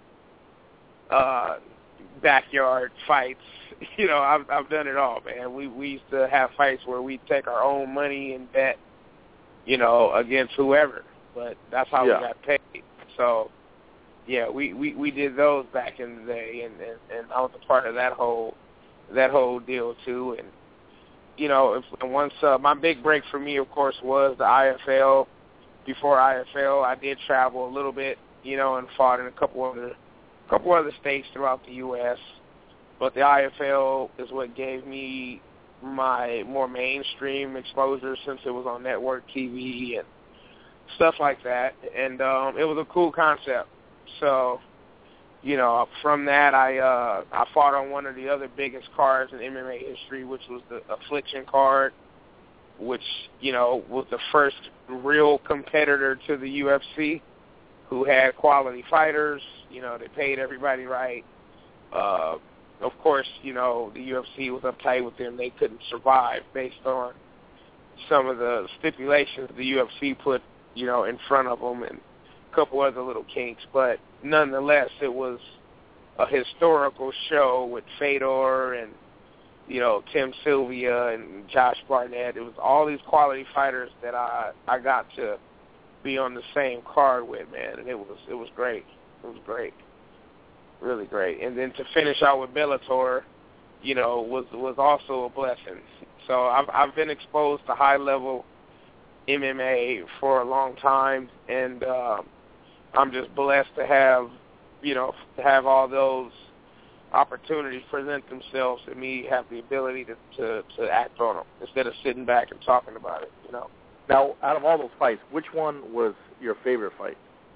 backyard fights. I've done it all, man. We used to have fights where we take our own money and bet, against whoever. But that's how we got paid. So, yeah, we did those back in the day, and I was a part of that whole deal too. And once my big break for me, of course, was the IFL. Before IFL, I did travel a little bit, and fought in a couple other states throughout the U.S. But the IFL is what gave me my more mainstream exposure, since it was on network TV and stuff like that. And it was a cool concept. So, from that, I fought on one of the other biggest cards in MMA history, which was the Affliction card, which, was the first real competitor to the UFC, who had quality fighters. They paid everybody right. Of course, the UFC was uptight with them. They couldn't survive based on some of the stipulations the UFC put, in front of them, and a couple other little kinks. But nonetheless, it was a historical show with Fedor and, Tim Sylvia and Josh Barnett. It was all these quality fighters that I got to be on the same card with, man, and it was great. It was great, really great. And then to finish out with Bellator, was also a blessing. So I've been exposed to high level MMA for a long time, and I'm just blessed to have all those opportunities present themselves, and me have the ability to act on them instead of sitting back and talking about it. Now, out of all those fights, which one was your favorite fight?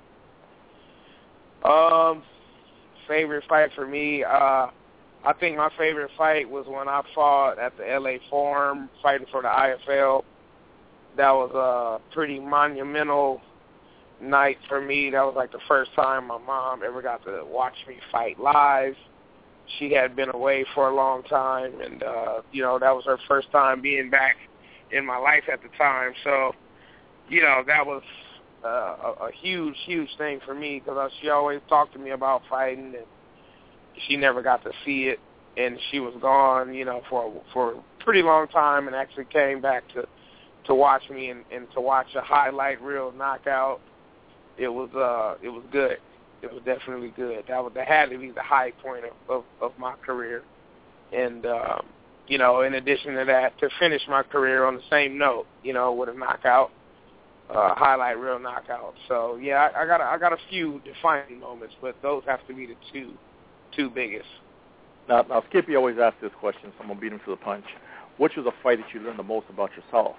Favorite fight for me, I think my favorite fight was when I fought at the LA Forum, fighting for the IFL. That was a pretty monumental night for me. That was like the first time my mom ever got to watch me fight live. She had been away for a long time, and that was her first time being back in my life at the time. So, that was a huge, huge thing for me, because she always talked to me about fighting, and she never got to see it, and she was gone, for a pretty long time, and actually came back to watch me and to watch a highlight reel knockout. It was good. It was definitely good. That had to be the high point of my career. And, in addition to that, to finish my career on the same note, with a knockout, highlight reel knockout. So, yeah, I got a few defining moments, but those have to be the two biggest. Now, Skippy always asks this question, so I'm going to beat him to the punch. Which was the fight that you learned the most about yourself?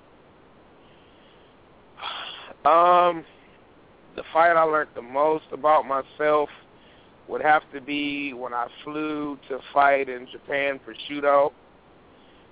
The fight I learned the most about myself would have to be when I flew to fight in Japan for Shooto.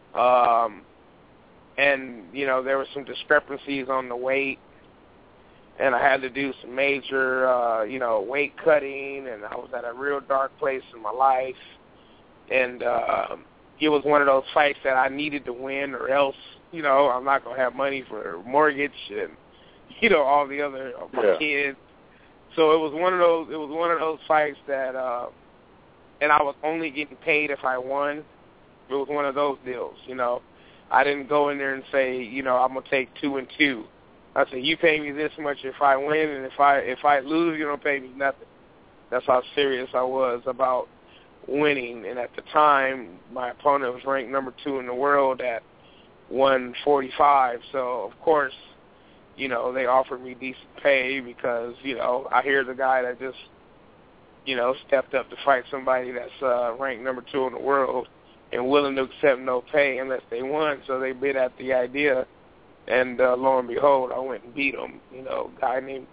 And, there were some discrepancies on the weight. and I had to do some major, weight cutting, and I was at a real dark place in my life. And it was one of those fights that I needed to win, or else, I'm not going to have money for mortgage and, all the other my kids. So it was one of those fights that, and I was only getting paid if I won. It was one of those deals, I didn't go in there and say, I'm going to take 2 and 2. I said, you pay me this much if I win, and if I lose, you don't pay me nothing. That's how serious I was about winning. And at the time, my opponent was ranked number 2 in the world at 145. So, of course, they offered me decent pay because, I hear the guy that just, stepped up to fight somebody that's ranked number 2 in the world and willing to accept no pay unless they won. So they bid at the idea. And lo and behold, I went and beat him. A guy named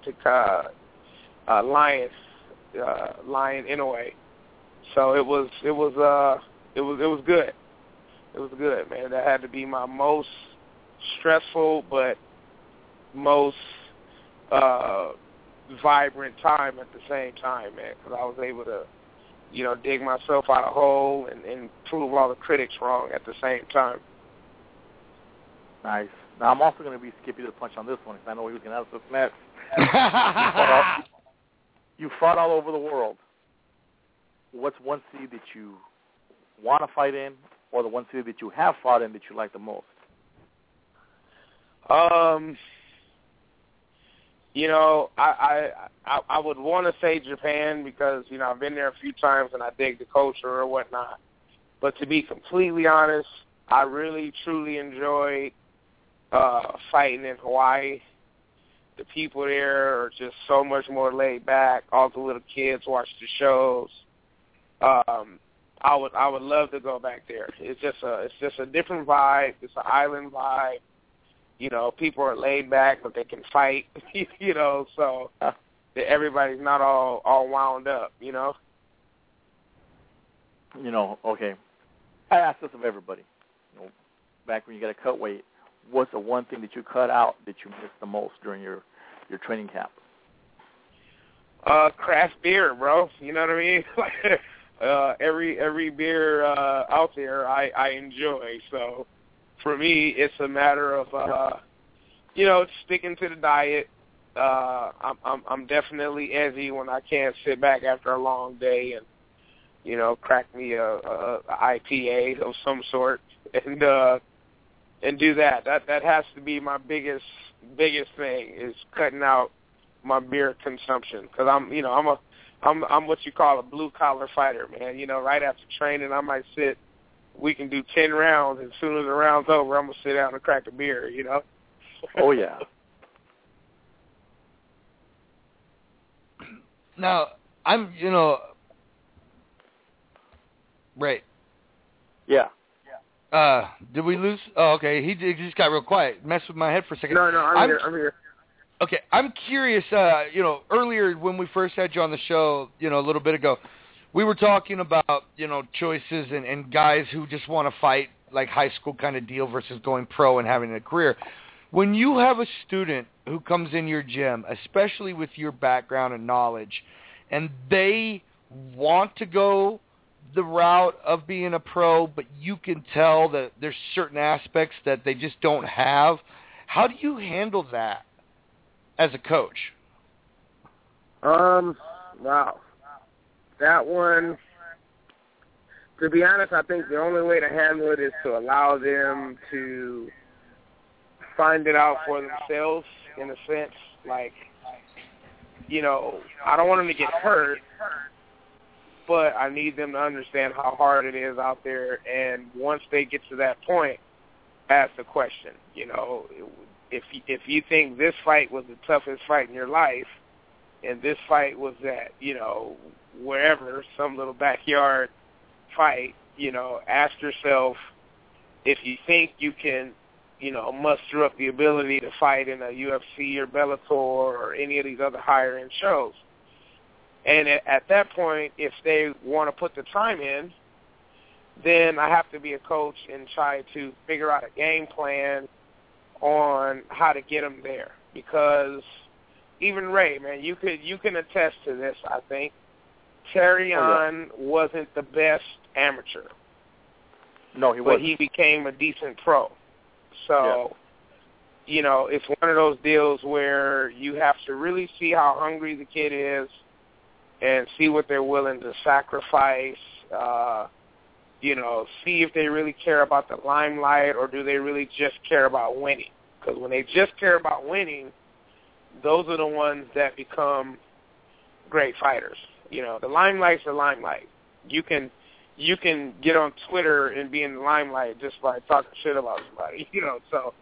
Lion Inoue. So it was good. It was good, man. That had to be my most stressful but most vibrant time at the same time, man. Because I was able to, dig myself out of a hole and prove all the critics wrong at the same time. Nice. Now, I'm also going to be skipping the punch on this one because I know he was going to ask us next. You fought all over the world. What's one city that you want to fight in, or the one city that you have fought in that you like the most? I would want to say Japan because, I've been there a few times and I dig the culture or whatnot. But to be completely honest, I really, truly enjoyed fighting in Hawaii. The people there are just so much more laid back. All the little kids watch the shows. I would love to go back there. It's just a different vibe. It's an island vibe. People are laid back, but they can fight. So everybody's not all wound up. Okay. I ask this of everybody. Back when you got to cut weight, what's the one thing that you cut out that you missed the most during your training camp? Craft beer, bro. You know what I mean? Every beer out there I enjoy. So for me, it's a matter of sticking to the diet. I'm definitely edgy when I can't sit back after a long day and crack me a IPA of some sort and do that. That has to be my biggest thing is cutting out my beer consumption because I'm what you call a blue collar fighter, man. Right after training, I might sit. We can do 10 rounds, and as soon as the round's over, I'm gonna sit down and crack a beer. Oh yeah. Now I'm, right. Yeah. Did we lose? Oh, okay. He just got real quiet. Messed with my head for a second. No, I'm here. Okay, I'm curious. Earlier when we first had you on the show, a little bit ago, we were talking about choices and guys who just want to fight like high school kind of deal versus going pro and having a career. When you have a student who comes in your gym, especially with your background and knowledge, and they want to go the route of being a pro, but you can tell that there's certain aspects that they just don't have. How do you handle that as a coach? Wow. That one, to be honest, I think the only way to handle it is to allow them to find it out for themselves in a sense. Like, I don't want them to get hurt, but I need them to understand how hard it is out there. And once they get to that point, ask the question. If you think this fight was the toughest fight in your life, and this fight was at wherever, some little backyard fight, ask yourself if you think you can, muster up the ability to fight in a UFC or Bellator or any of these other higher end shows. And at that point, if they want to put the time in, then I have to be a coach and try to figure out a game plan on how to get them there. Because, even Ray, man, you can attest to this. I think Terrion wasn't the best amateur. No, he wasn't. But he became a decent pro. So, you know, it's one of those deals where you have to really see how hungry the kid is and see what they're willing to sacrifice, you know, see if they really care about the limelight or do they really just care about winning. Because when they just care about winning, those are the ones that become great fighters. You know, the limelight's the limelight. You can get on Twitter and be in the limelight just by talking shit about somebody, you know. So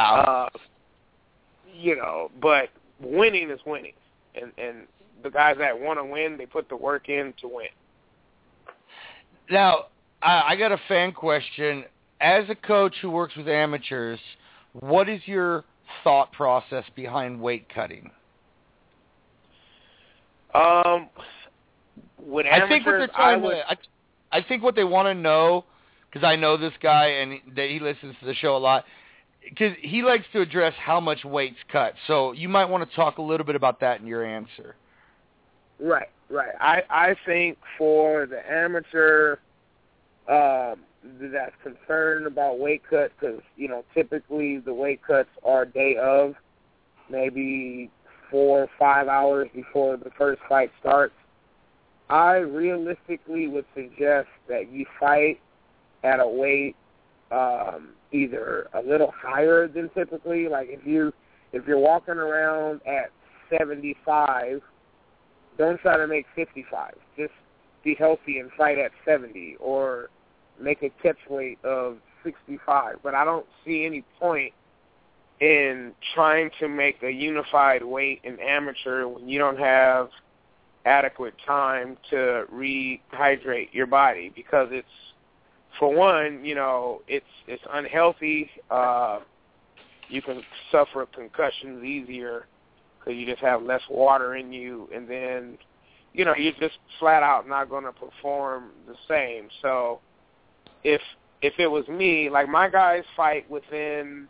you know, but winning is winning, and the guys that want to win, they put the work in to win. Now, I got a fan question. As a coach who works with amateurs, what is your thought process behind weight cutting? With amateurs, I think what they want to know, because I know this guy and he listens to the show a lot, because he likes to address how much weight's cut. So you might want to talk a little bit about that in your answer. Right. I think for the amateur that's concerned about weight cut, because, you know, typically the weight cuts are day of, maybe 4 or 5 hours before the first fight starts. I realistically would suggest that you fight at a weight either a little higher than typically. Like if you're walking around at 75, don't try to make 55. Just be healthy and fight at 70, or make a catch weight of 65. But I don't see any point in trying to make a unified weight in amateur when you don't have adequate time to rehydrate your body, because it's, for one, you know, it's unhealthy. You can suffer concussions easier because you just have less water in you, and then, you know, you're just flat out not going to perform the same. So if it was me, like my guys fight within,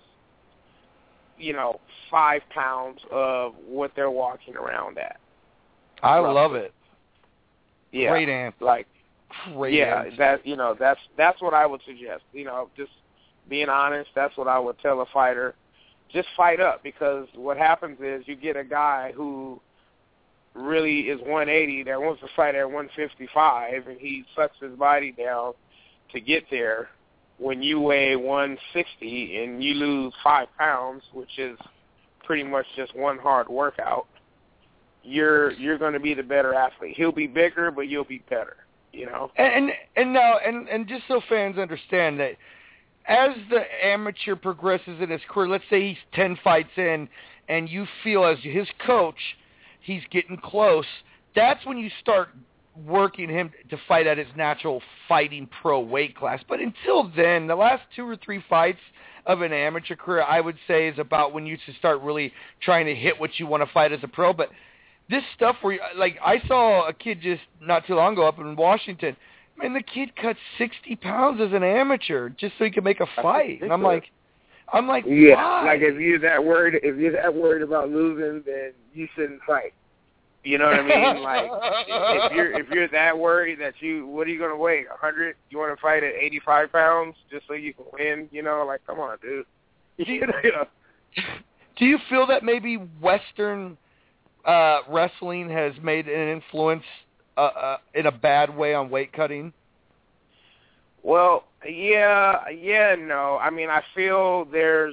you know, 5 pounds of what they're walking around at. I love it. Yeah. Great answer. Like, great answer. that, you know, that's what I would suggest. You know, just being honest, that's what I would tell a fighter. Just fight up, because what happens is you get a guy who really is 180 that wants to fight at 155, and he sucks his body down to get there. When you weigh 160 and you lose 5 pounds, which is pretty much just one hard workout, you're going to be the better athlete. He'll be bigger, but you'll be better, you know? And now, just so fans understand that as the amateur progresses in his career, let's say he's 10 fights in, and you feel as his coach he's getting close, that's when you start working him to fight at his natural fighting pro weight class. But until then, the last 2 or 3 fights of an amateur career, I would say, is about when you should start really trying to hit what you want to fight as a pro. But this stuff where, like, I saw a kid just not too long ago up in Washington. Man, the kid cut 60 pounds as an amateur just so he could make a fight. And I'm like, yeah, why? Like if you're that worried about losing, then you shouldn't fight. You know what I mean? Like if you're that worried that what are you going to weigh? 100? You want to fight at 85 pounds just so you can win? You know, like, come on, dude. You know. Do you feel that maybe Western wrestling has made an influence in a bad way on weight cutting? Well, yeah, no. I mean, I feel there's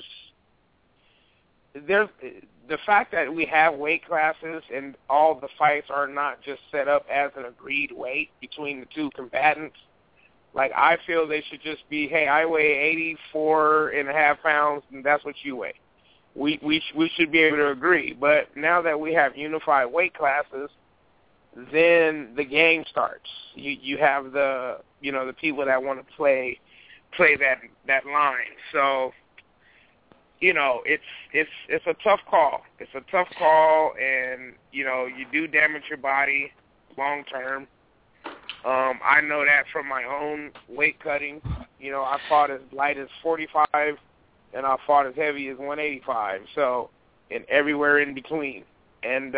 the fact that we have weight classes and all the fights are not just set up as an agreed weight between the two combatants. Like, I feel they should just be, hey, I weigh 84.5 pounds, and that's what you weigh. We should be able to agree. But now that we have unified weight classes, then the game starts. You have the people that want to play that line. So, you know, it's a tough call. It's a tough call, and you know, you do damage your body long term. I know that from my own weight cutting. You know, I fought as light as 45, and I fought as heavy as 185. So, and everywhere in between. and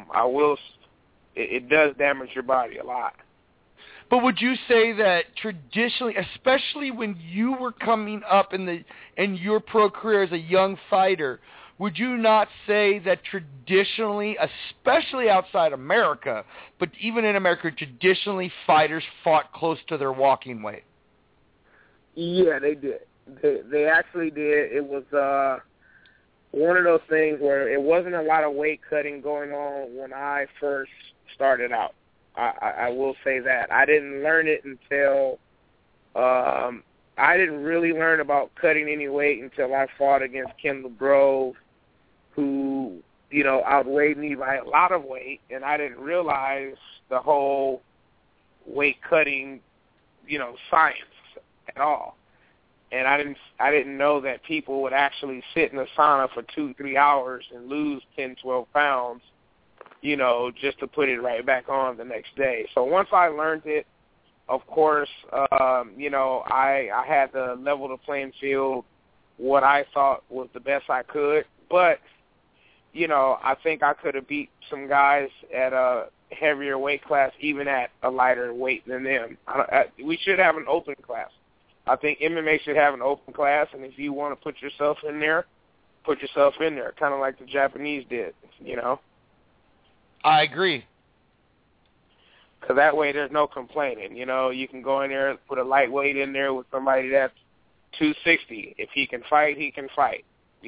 it does damage your body a lot. But would you say that traditionally, especially when you were coming up in your pro career as a young fighter, would you not say that traditionally, especially outside America, but even in America, traditionally fighters fought close to their walking weight? Yeah, they did. They actually did. It was one of those things where it wasn't a lot of weight cutting going on when I first started out. I will say that. I didn't learn it until I didn't really learn about cutting any weight until I fought against Kendall Grove, who, outweighed me by a lot of weight, and I didn't realize the whole weight cutting, science at all. And I didn't know that people would actually sit in a sauna for 2-3 hours and lose 10, 12 pounds, just to put it right back on the next day. So once I learned it, of course, I had to level the playing field, what I thought was the best I could. But, I think I could have beat some guys at a heavier weight class, even at a lighter weight than them. We should have an open class. I think MMA should have an open class, and if you want to put yourself in there, kind of like the Japanese did, I agree. Because that way there's no complaining. You can go in there and put a lightweight in there with somebody that's 260. If he can fight, he can fight.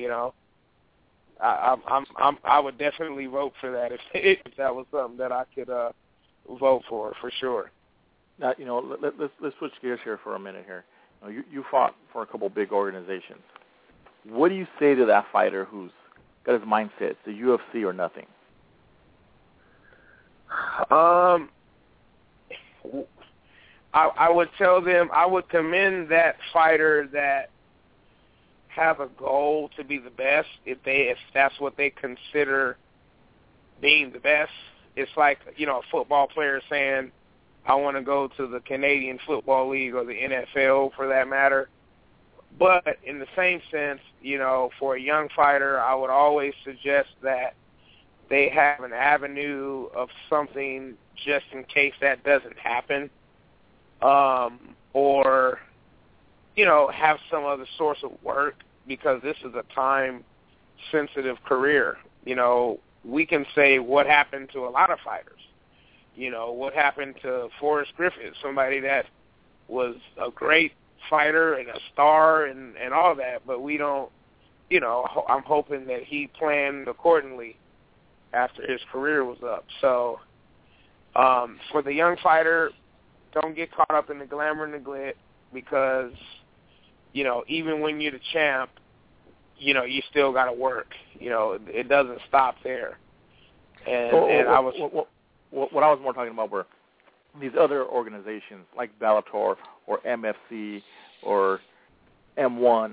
I would definitely vote for that if that was something that I could vote for sure. Now, let's switch gears here for a minute here. You fought for a couple big organizations. What do you say to that fighter who's got his mindset, the UFC or nothing? I would tell them, I would commend that fighter that have a goal to be the best, if that's what they consider being the best. It's like, a football player saying, I want to go to the Canadian Football League or the NFL for that matter. But in the same sense, for a young fighter, I would always suggest that they have an avenue of something just in case that doesn't happen, or, have some other source of work, because this is a time-sensitive career. We can say what happened to a lot of fighters. What happened to Forrest Griffith, somebody that was a great fighter and a star and all that, but we don't, I'm hoping that he planned accordingly after his career was up. So for the young fighter, don't get caught up in the glamour and the glitz, because, even when you're the champ, you still got to work. It doesn't stop there. What I was more talking about were these other organizations like Bellator or MFC or M1.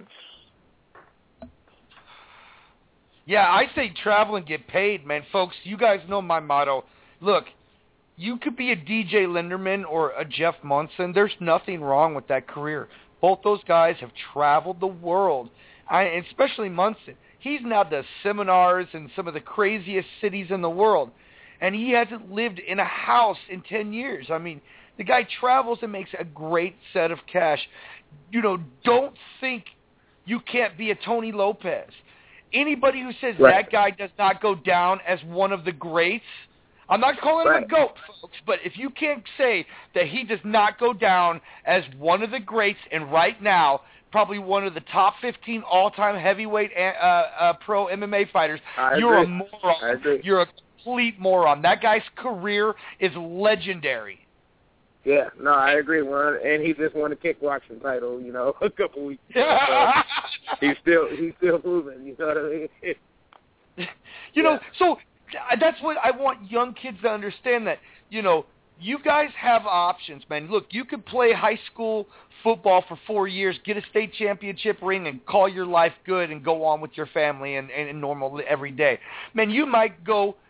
Yeah, I say travel and get paid, man. Folks, you guys know my motto. Look, you could be a DJ Linderman or a Jeff Munson. There's nothing wrong with that career. Both those guys have traveled the world, especially Munson. He's now done seminars in some of the craziest cities in the world, and he hasn't lived in a house in 10 years. I mean, the guy travels and makes a great set of cash. Don't think you can't be a Tony Lopez. Anybody who says that guy does not go down as one of the greats, I'm not calling him a GOAT, folks, but if you can't say that he does not go down as one of the greats, and right now, probably one of the top 15 all-time heavyweight pro MMA fighters, you're a moron. You're a complete moron. That guy's career is legendary. Yeah, no, I agree, Ron. And he just won a kickboxing title, a couple weeks ago. So he's still moving. You know what I mean? So that's what I want young kids to understand, that you guys have options, man. Look, you could play high school football for 4 years, get a state championship ring, and call your life good and go on with your family and normal every day. Man, you might go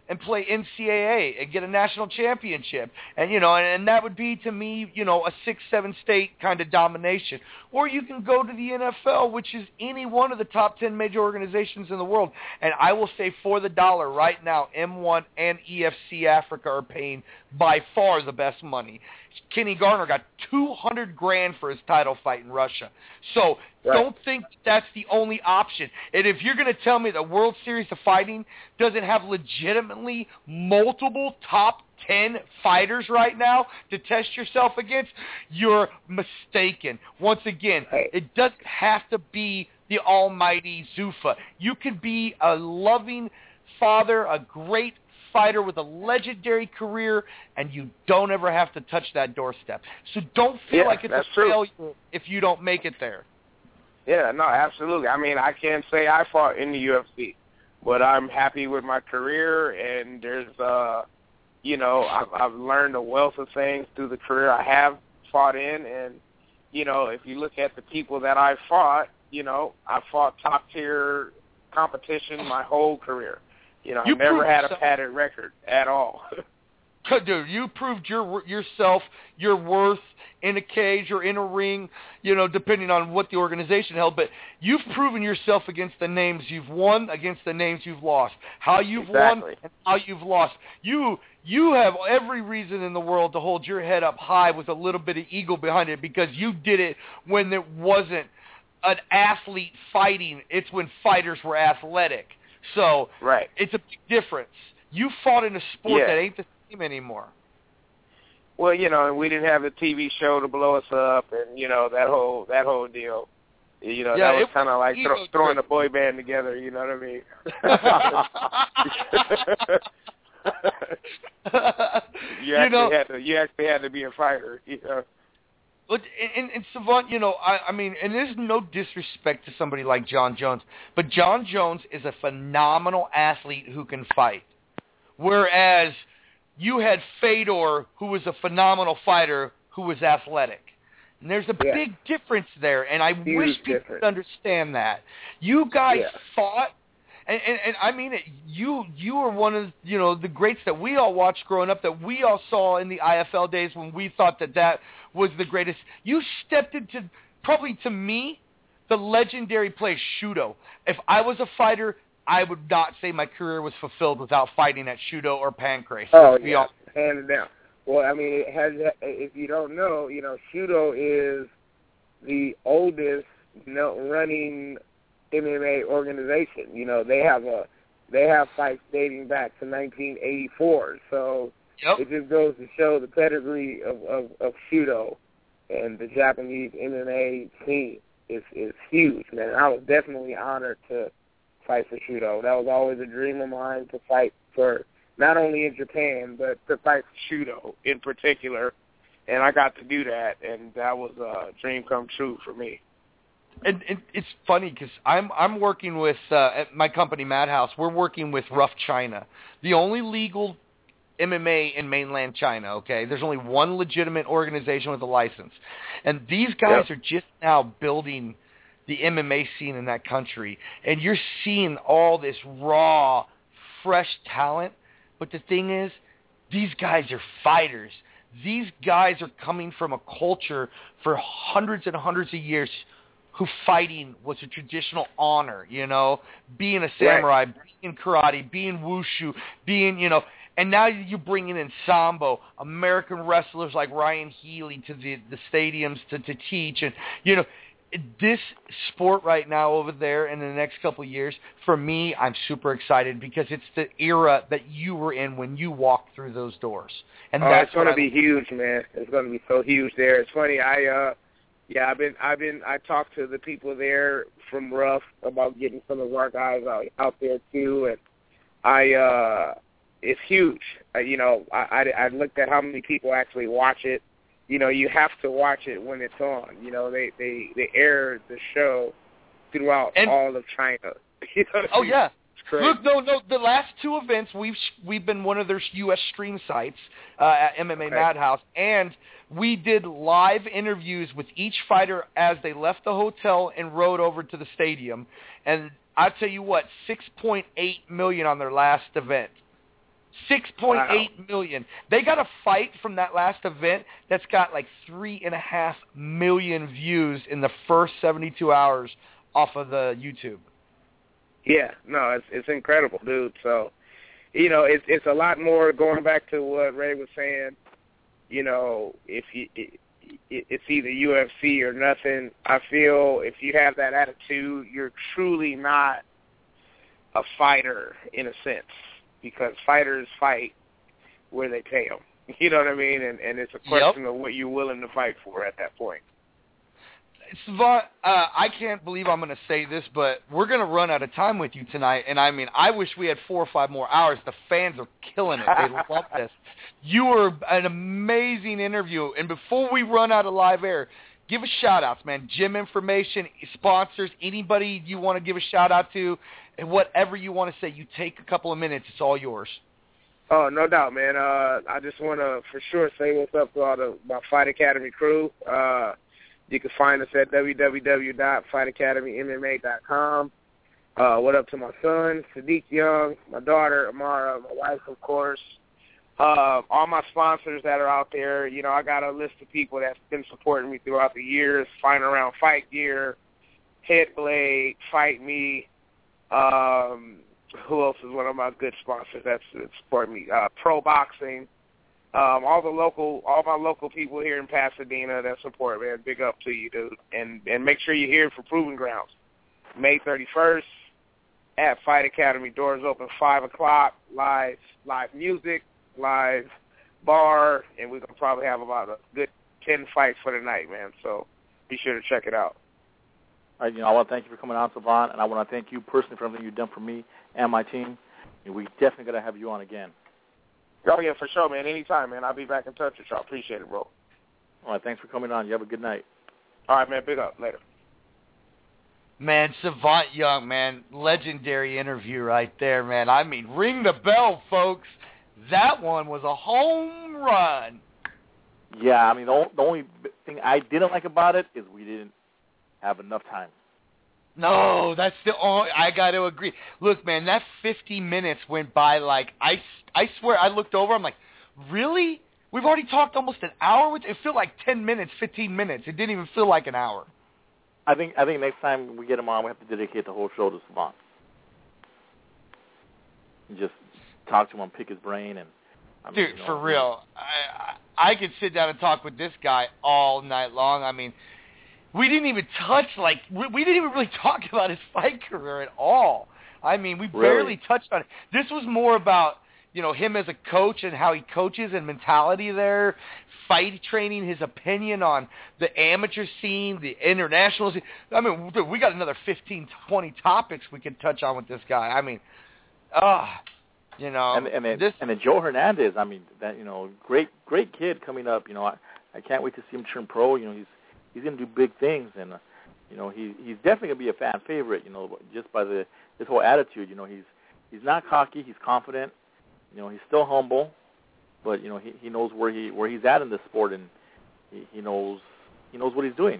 and play NCAA and get a national championship. And, and that would be, to me, a 6-7 state kind of domination. Or you can go to the NFL, which is any one of the top 10 major organizations in the world. And I will say for the dollar right now, M1 and EFC Africa are paying by far the best money. Kenny Garner got $200,000 for his title fight in Russia. So don't think that's the only option. And if you're going to tell me the World Series of Fighting doesn't have legitimately multiple top 10 fighters right now to test yourself against, you're mistaken. Once again, it doesn't have to be the almighty Zuffa. You can be a loving father, a great fighter with a legendary career, and you don't ever have to touch that doorstep. So don't feel like it's a failure if you don't make it there. Yeah, no, absolutely. I mean, I can't say I fought in the UFC, but I'm happy with my career, and there's, I've learned a wealth of things through the career I have fought in, and, if you look at the people that I fought, I fought top-tier competition my whole career. I never had a padded record at all. Dude, you proved yourself, your worth in a cage or in a ring, depending on what the organization held. But you've proven yourself against the names you've won, against the names you've lost. How you've won and how you've lost. You have every reason in the world to hold your head up high with a little bit of ego behind it, because you did it when there wasn't an athlete fighting. It's when fighters were athletic. So it's a big difference. You fought in a sport that ain't the same anymore. Well, and we didn't have the TV show to blow us up, and that whole deal. That was kind of like throwing a boy band together. You know what I mean? You actually had to be a fighter. But and Savant, I mean, and there's no disrespect to somebody like John Jones, but John Jones is a phenomenal athlete who can fight. Whereas you had Fedor, who was a phenomenal fighter who was athletic. And there's a big difference there, and I wish people could understand that. You guys fought, and I mean it, you were one of the greats that we all watched growing up, that we all saw in the IFL days when we thought that was the greatest. You stepped into, probably to me, the legendary place, Shudo. If I was a fighter, I would not say my career was fulfilled without fighting at Shudo or Pancrase. Oh, yeah, hands down. Well, I mean, if you don't know, Shudo is the oldest running MMA organization. They have fights dating back to 1984. So it just goes to show the pedigree of Shudo, and the Japanese MMA scene is huge, man. I was definitely honored to fight for Shudo. That was always a dream of mine, to fight for not only in Japan, but to fight for Shudo in particular. And I got to do that, and that was a dream come true for me. And it's funny because I'm working with at my company Madhouse. We're working with Rough China, the only legal MMA in mainland China. Okay, there's only one legitimate organization with a license, and these guys are just now building the MMA scene in that country. And you're seeing all this raw, fresh talent. But the thing is, these guys are fighters. These guys are coming from a culture for hundreds and hundreds of years who fighting was a traditional honor, being a samurai, being karate, being wushu, being, and now you're bringing in Sambo, American wrestlers like Ryan Healy to the stadiums to teach. And, this sport right now over there in the next couple of years, for me, I'm super excited because it's the era that you were in when you walked through those doors. And that's it's going to be huge, man. It's going to be so huge there. It's funny. I talked to the people there from Rough about getting some of our guys out there too, and it's huge. I looked at how many people actually watch it. You have to watch it when it's on. They air the show throughout all of China. Oh yeah. Look, no. The last two events, we've been one of their U.S. stream sites at MMA Madhouse, and we did live interviews with each fighter as they left the hotel and rode over to the stadium. And I tell you what, 6.8 million on their last event. 6.8 million. They got a fight from that last event that's got like 3.5 million views in the first 72 hours off of the YouTube. Yeah, no, it's incredible, dude. So, you know, it's a lot more going back to what Ray was saying. You know, it's either UFC or nothing. I feel if you have that attitude, you're truly not a fighter in a sense, because fighters fight where they pay them. You know what I mean? And it's a question of what you're willing to fight for at that point. Savant, I can't believe I'm going to say this, but we're going to run out of time with you tonight. And, I mean, I wish we had 4 or 5 more hours. The fans are killing it. They love this. You were an amazing interview. And before we run out of live air, give us shout-outs, man. Gym information, sponsors, anybody you want to give a shout-out to, and whatever you want to say. You take a couple of minutes. It's all yours. Oh, no doubt, man. I just want to for sure say what's up to all my Fight Academy crew. You can find us at www.fightacademymma.com. What up to my son, Sadiq Young, my daughter, Amara, my wife, of course. All my sponsors that are out there. You know, I got a list of people that's been supporting me throughout the years, Final Round Fight Gear, Headblade, Fight Me. Who else is one of my good sponsors that's supporting me? Pro Boxing. All my local people here in Pasadena that support, man, big up to you, dude. And make sure you're here for Proving Grounds. May 31st at Fight Academy. Doors open 5 o'clock. Live music, live bar, and we're going to probably have about a good 10 fights for the night, man. So be sure to check it out. All right, you know, I want to thank you for coming on, Savant, and I want to thank you personally for everything you've done for me and my team. And we definitely got to have you on again. Oh, yeah, for sure, man. Anytime, man. I'll be back in touch with y'all. Appreciate it, bro. All right, thanks for coming on. You have a good night. All right, man. Big up. Later. Man, Savant Young, man. Legendary interview right there, man. I mean, ring the bell, folks. That one was a home run. Yeah, I mean, the only thing I didn't like about it is we didn't have enough time. No, that's the only, I got to agree. Look, man, that 50 minutes went by like, I swear, I looked over, I'm like, really? We've already talked almost an hour? It felt like 10 minutes, 15 minutes. It didn't even feel like an hour. I think next time we get him on, we have to dedicate the whole show to Savant. And just talk to him, pick his brain. And dude, you know, for real, I could sit down and talk with this guy all night long. I mean, we didn't even touch, like, we didn't even really talk about his fight career at all. I mean, we barely touched on it. This was more about, you know, him as a coach and how he coaches and mentality there, fight training, his opinion on the amateur scene, the international scene. I mean, dude, we got another 15, 20 topics we could touch on with this guy. I mean, you know. And then Joe Hernandez, I mean, that, you know, great kid coming up. You know, I can't wait to see him turn pro. You know, he's going to do big things, and you know, he's definitely going to be a fan favorite. You know, just by his whole attitude. You know, he's not cocky, he's confident. You know, he's still humble, but you know, he knows where he's at in this sport, and he knows what he's doing.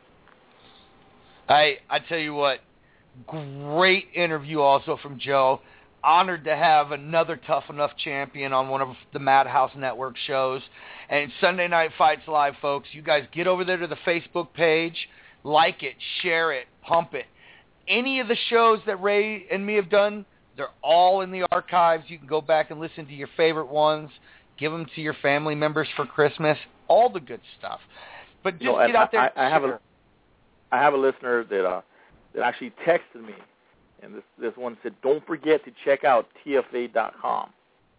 I tell you what, great interview also from Joe. Honored to have another Tough Enough champion on one of the Madhouse Network shows. And Sunday Night Fights Live, folks, you guys get over there to the Facebook page, like it, share it, pump it. Any of the shows that Ray and me have done, they're all in the archives. You can go back and listen to your favorite ones, give them to your family members for Christmas, all the good stuff. But just get out there. I have a listener that actually texted me. And this one said, don't forget to check out TFA.com.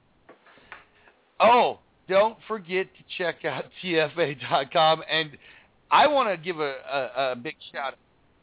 Oh, don't forget to check out TFA.com. And I want to give a big shout-out.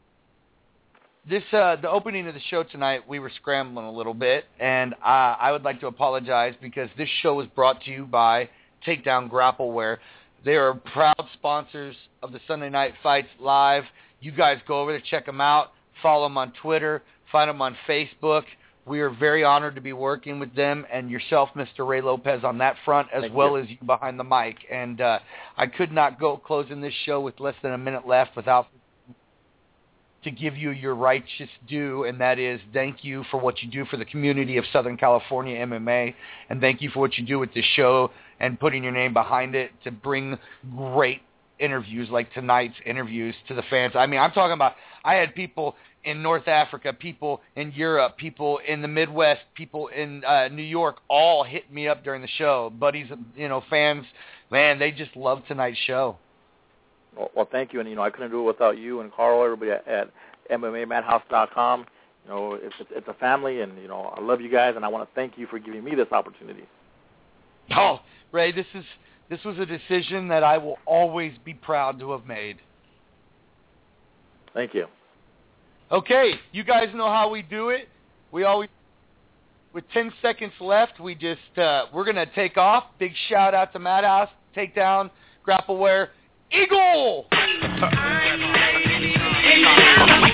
The opening of the show tonight, we were scrambling a little bit, and I would like to apologize because this show was brought to you by Takedown Grappleware. They are proud sponsors of the Sunday Night Fights Live. You guys go over there, check them out, follow them on Twitter, find them on Facebook. We are very honored to be working with them and yourself, Mr. Ray Lopez, on that front, as well as you behind the mic. And I could not go closing this show with less than a minute left without to give you your righteous due, and that is thank you for what you do for the community of Southern California MMA, and thank you for what you do with this show and putting your name behind it to bring great interviews like tonight's interviews to the fans. I mean, I'm talking about, I had people in North Africa, people in Europe, people in the Midwest, people in New York, all hit me up during the show. Buddies, fans, man, they just love tonight's show. Well, thank you, and I couldn't do it without you and Carl, everybody at MMAMadhouse.com. It's a family, and I love you guys, and I want to thank you for giving me this opportunity. Oh, Ray, this was a decision that I will always be proud to have made. Thank you. Okay, you guys know how we do it. We always, with 10 seconds left, we're gonna take off. Big shout out to Madhouse, Takedown, Grappleware, Eagle.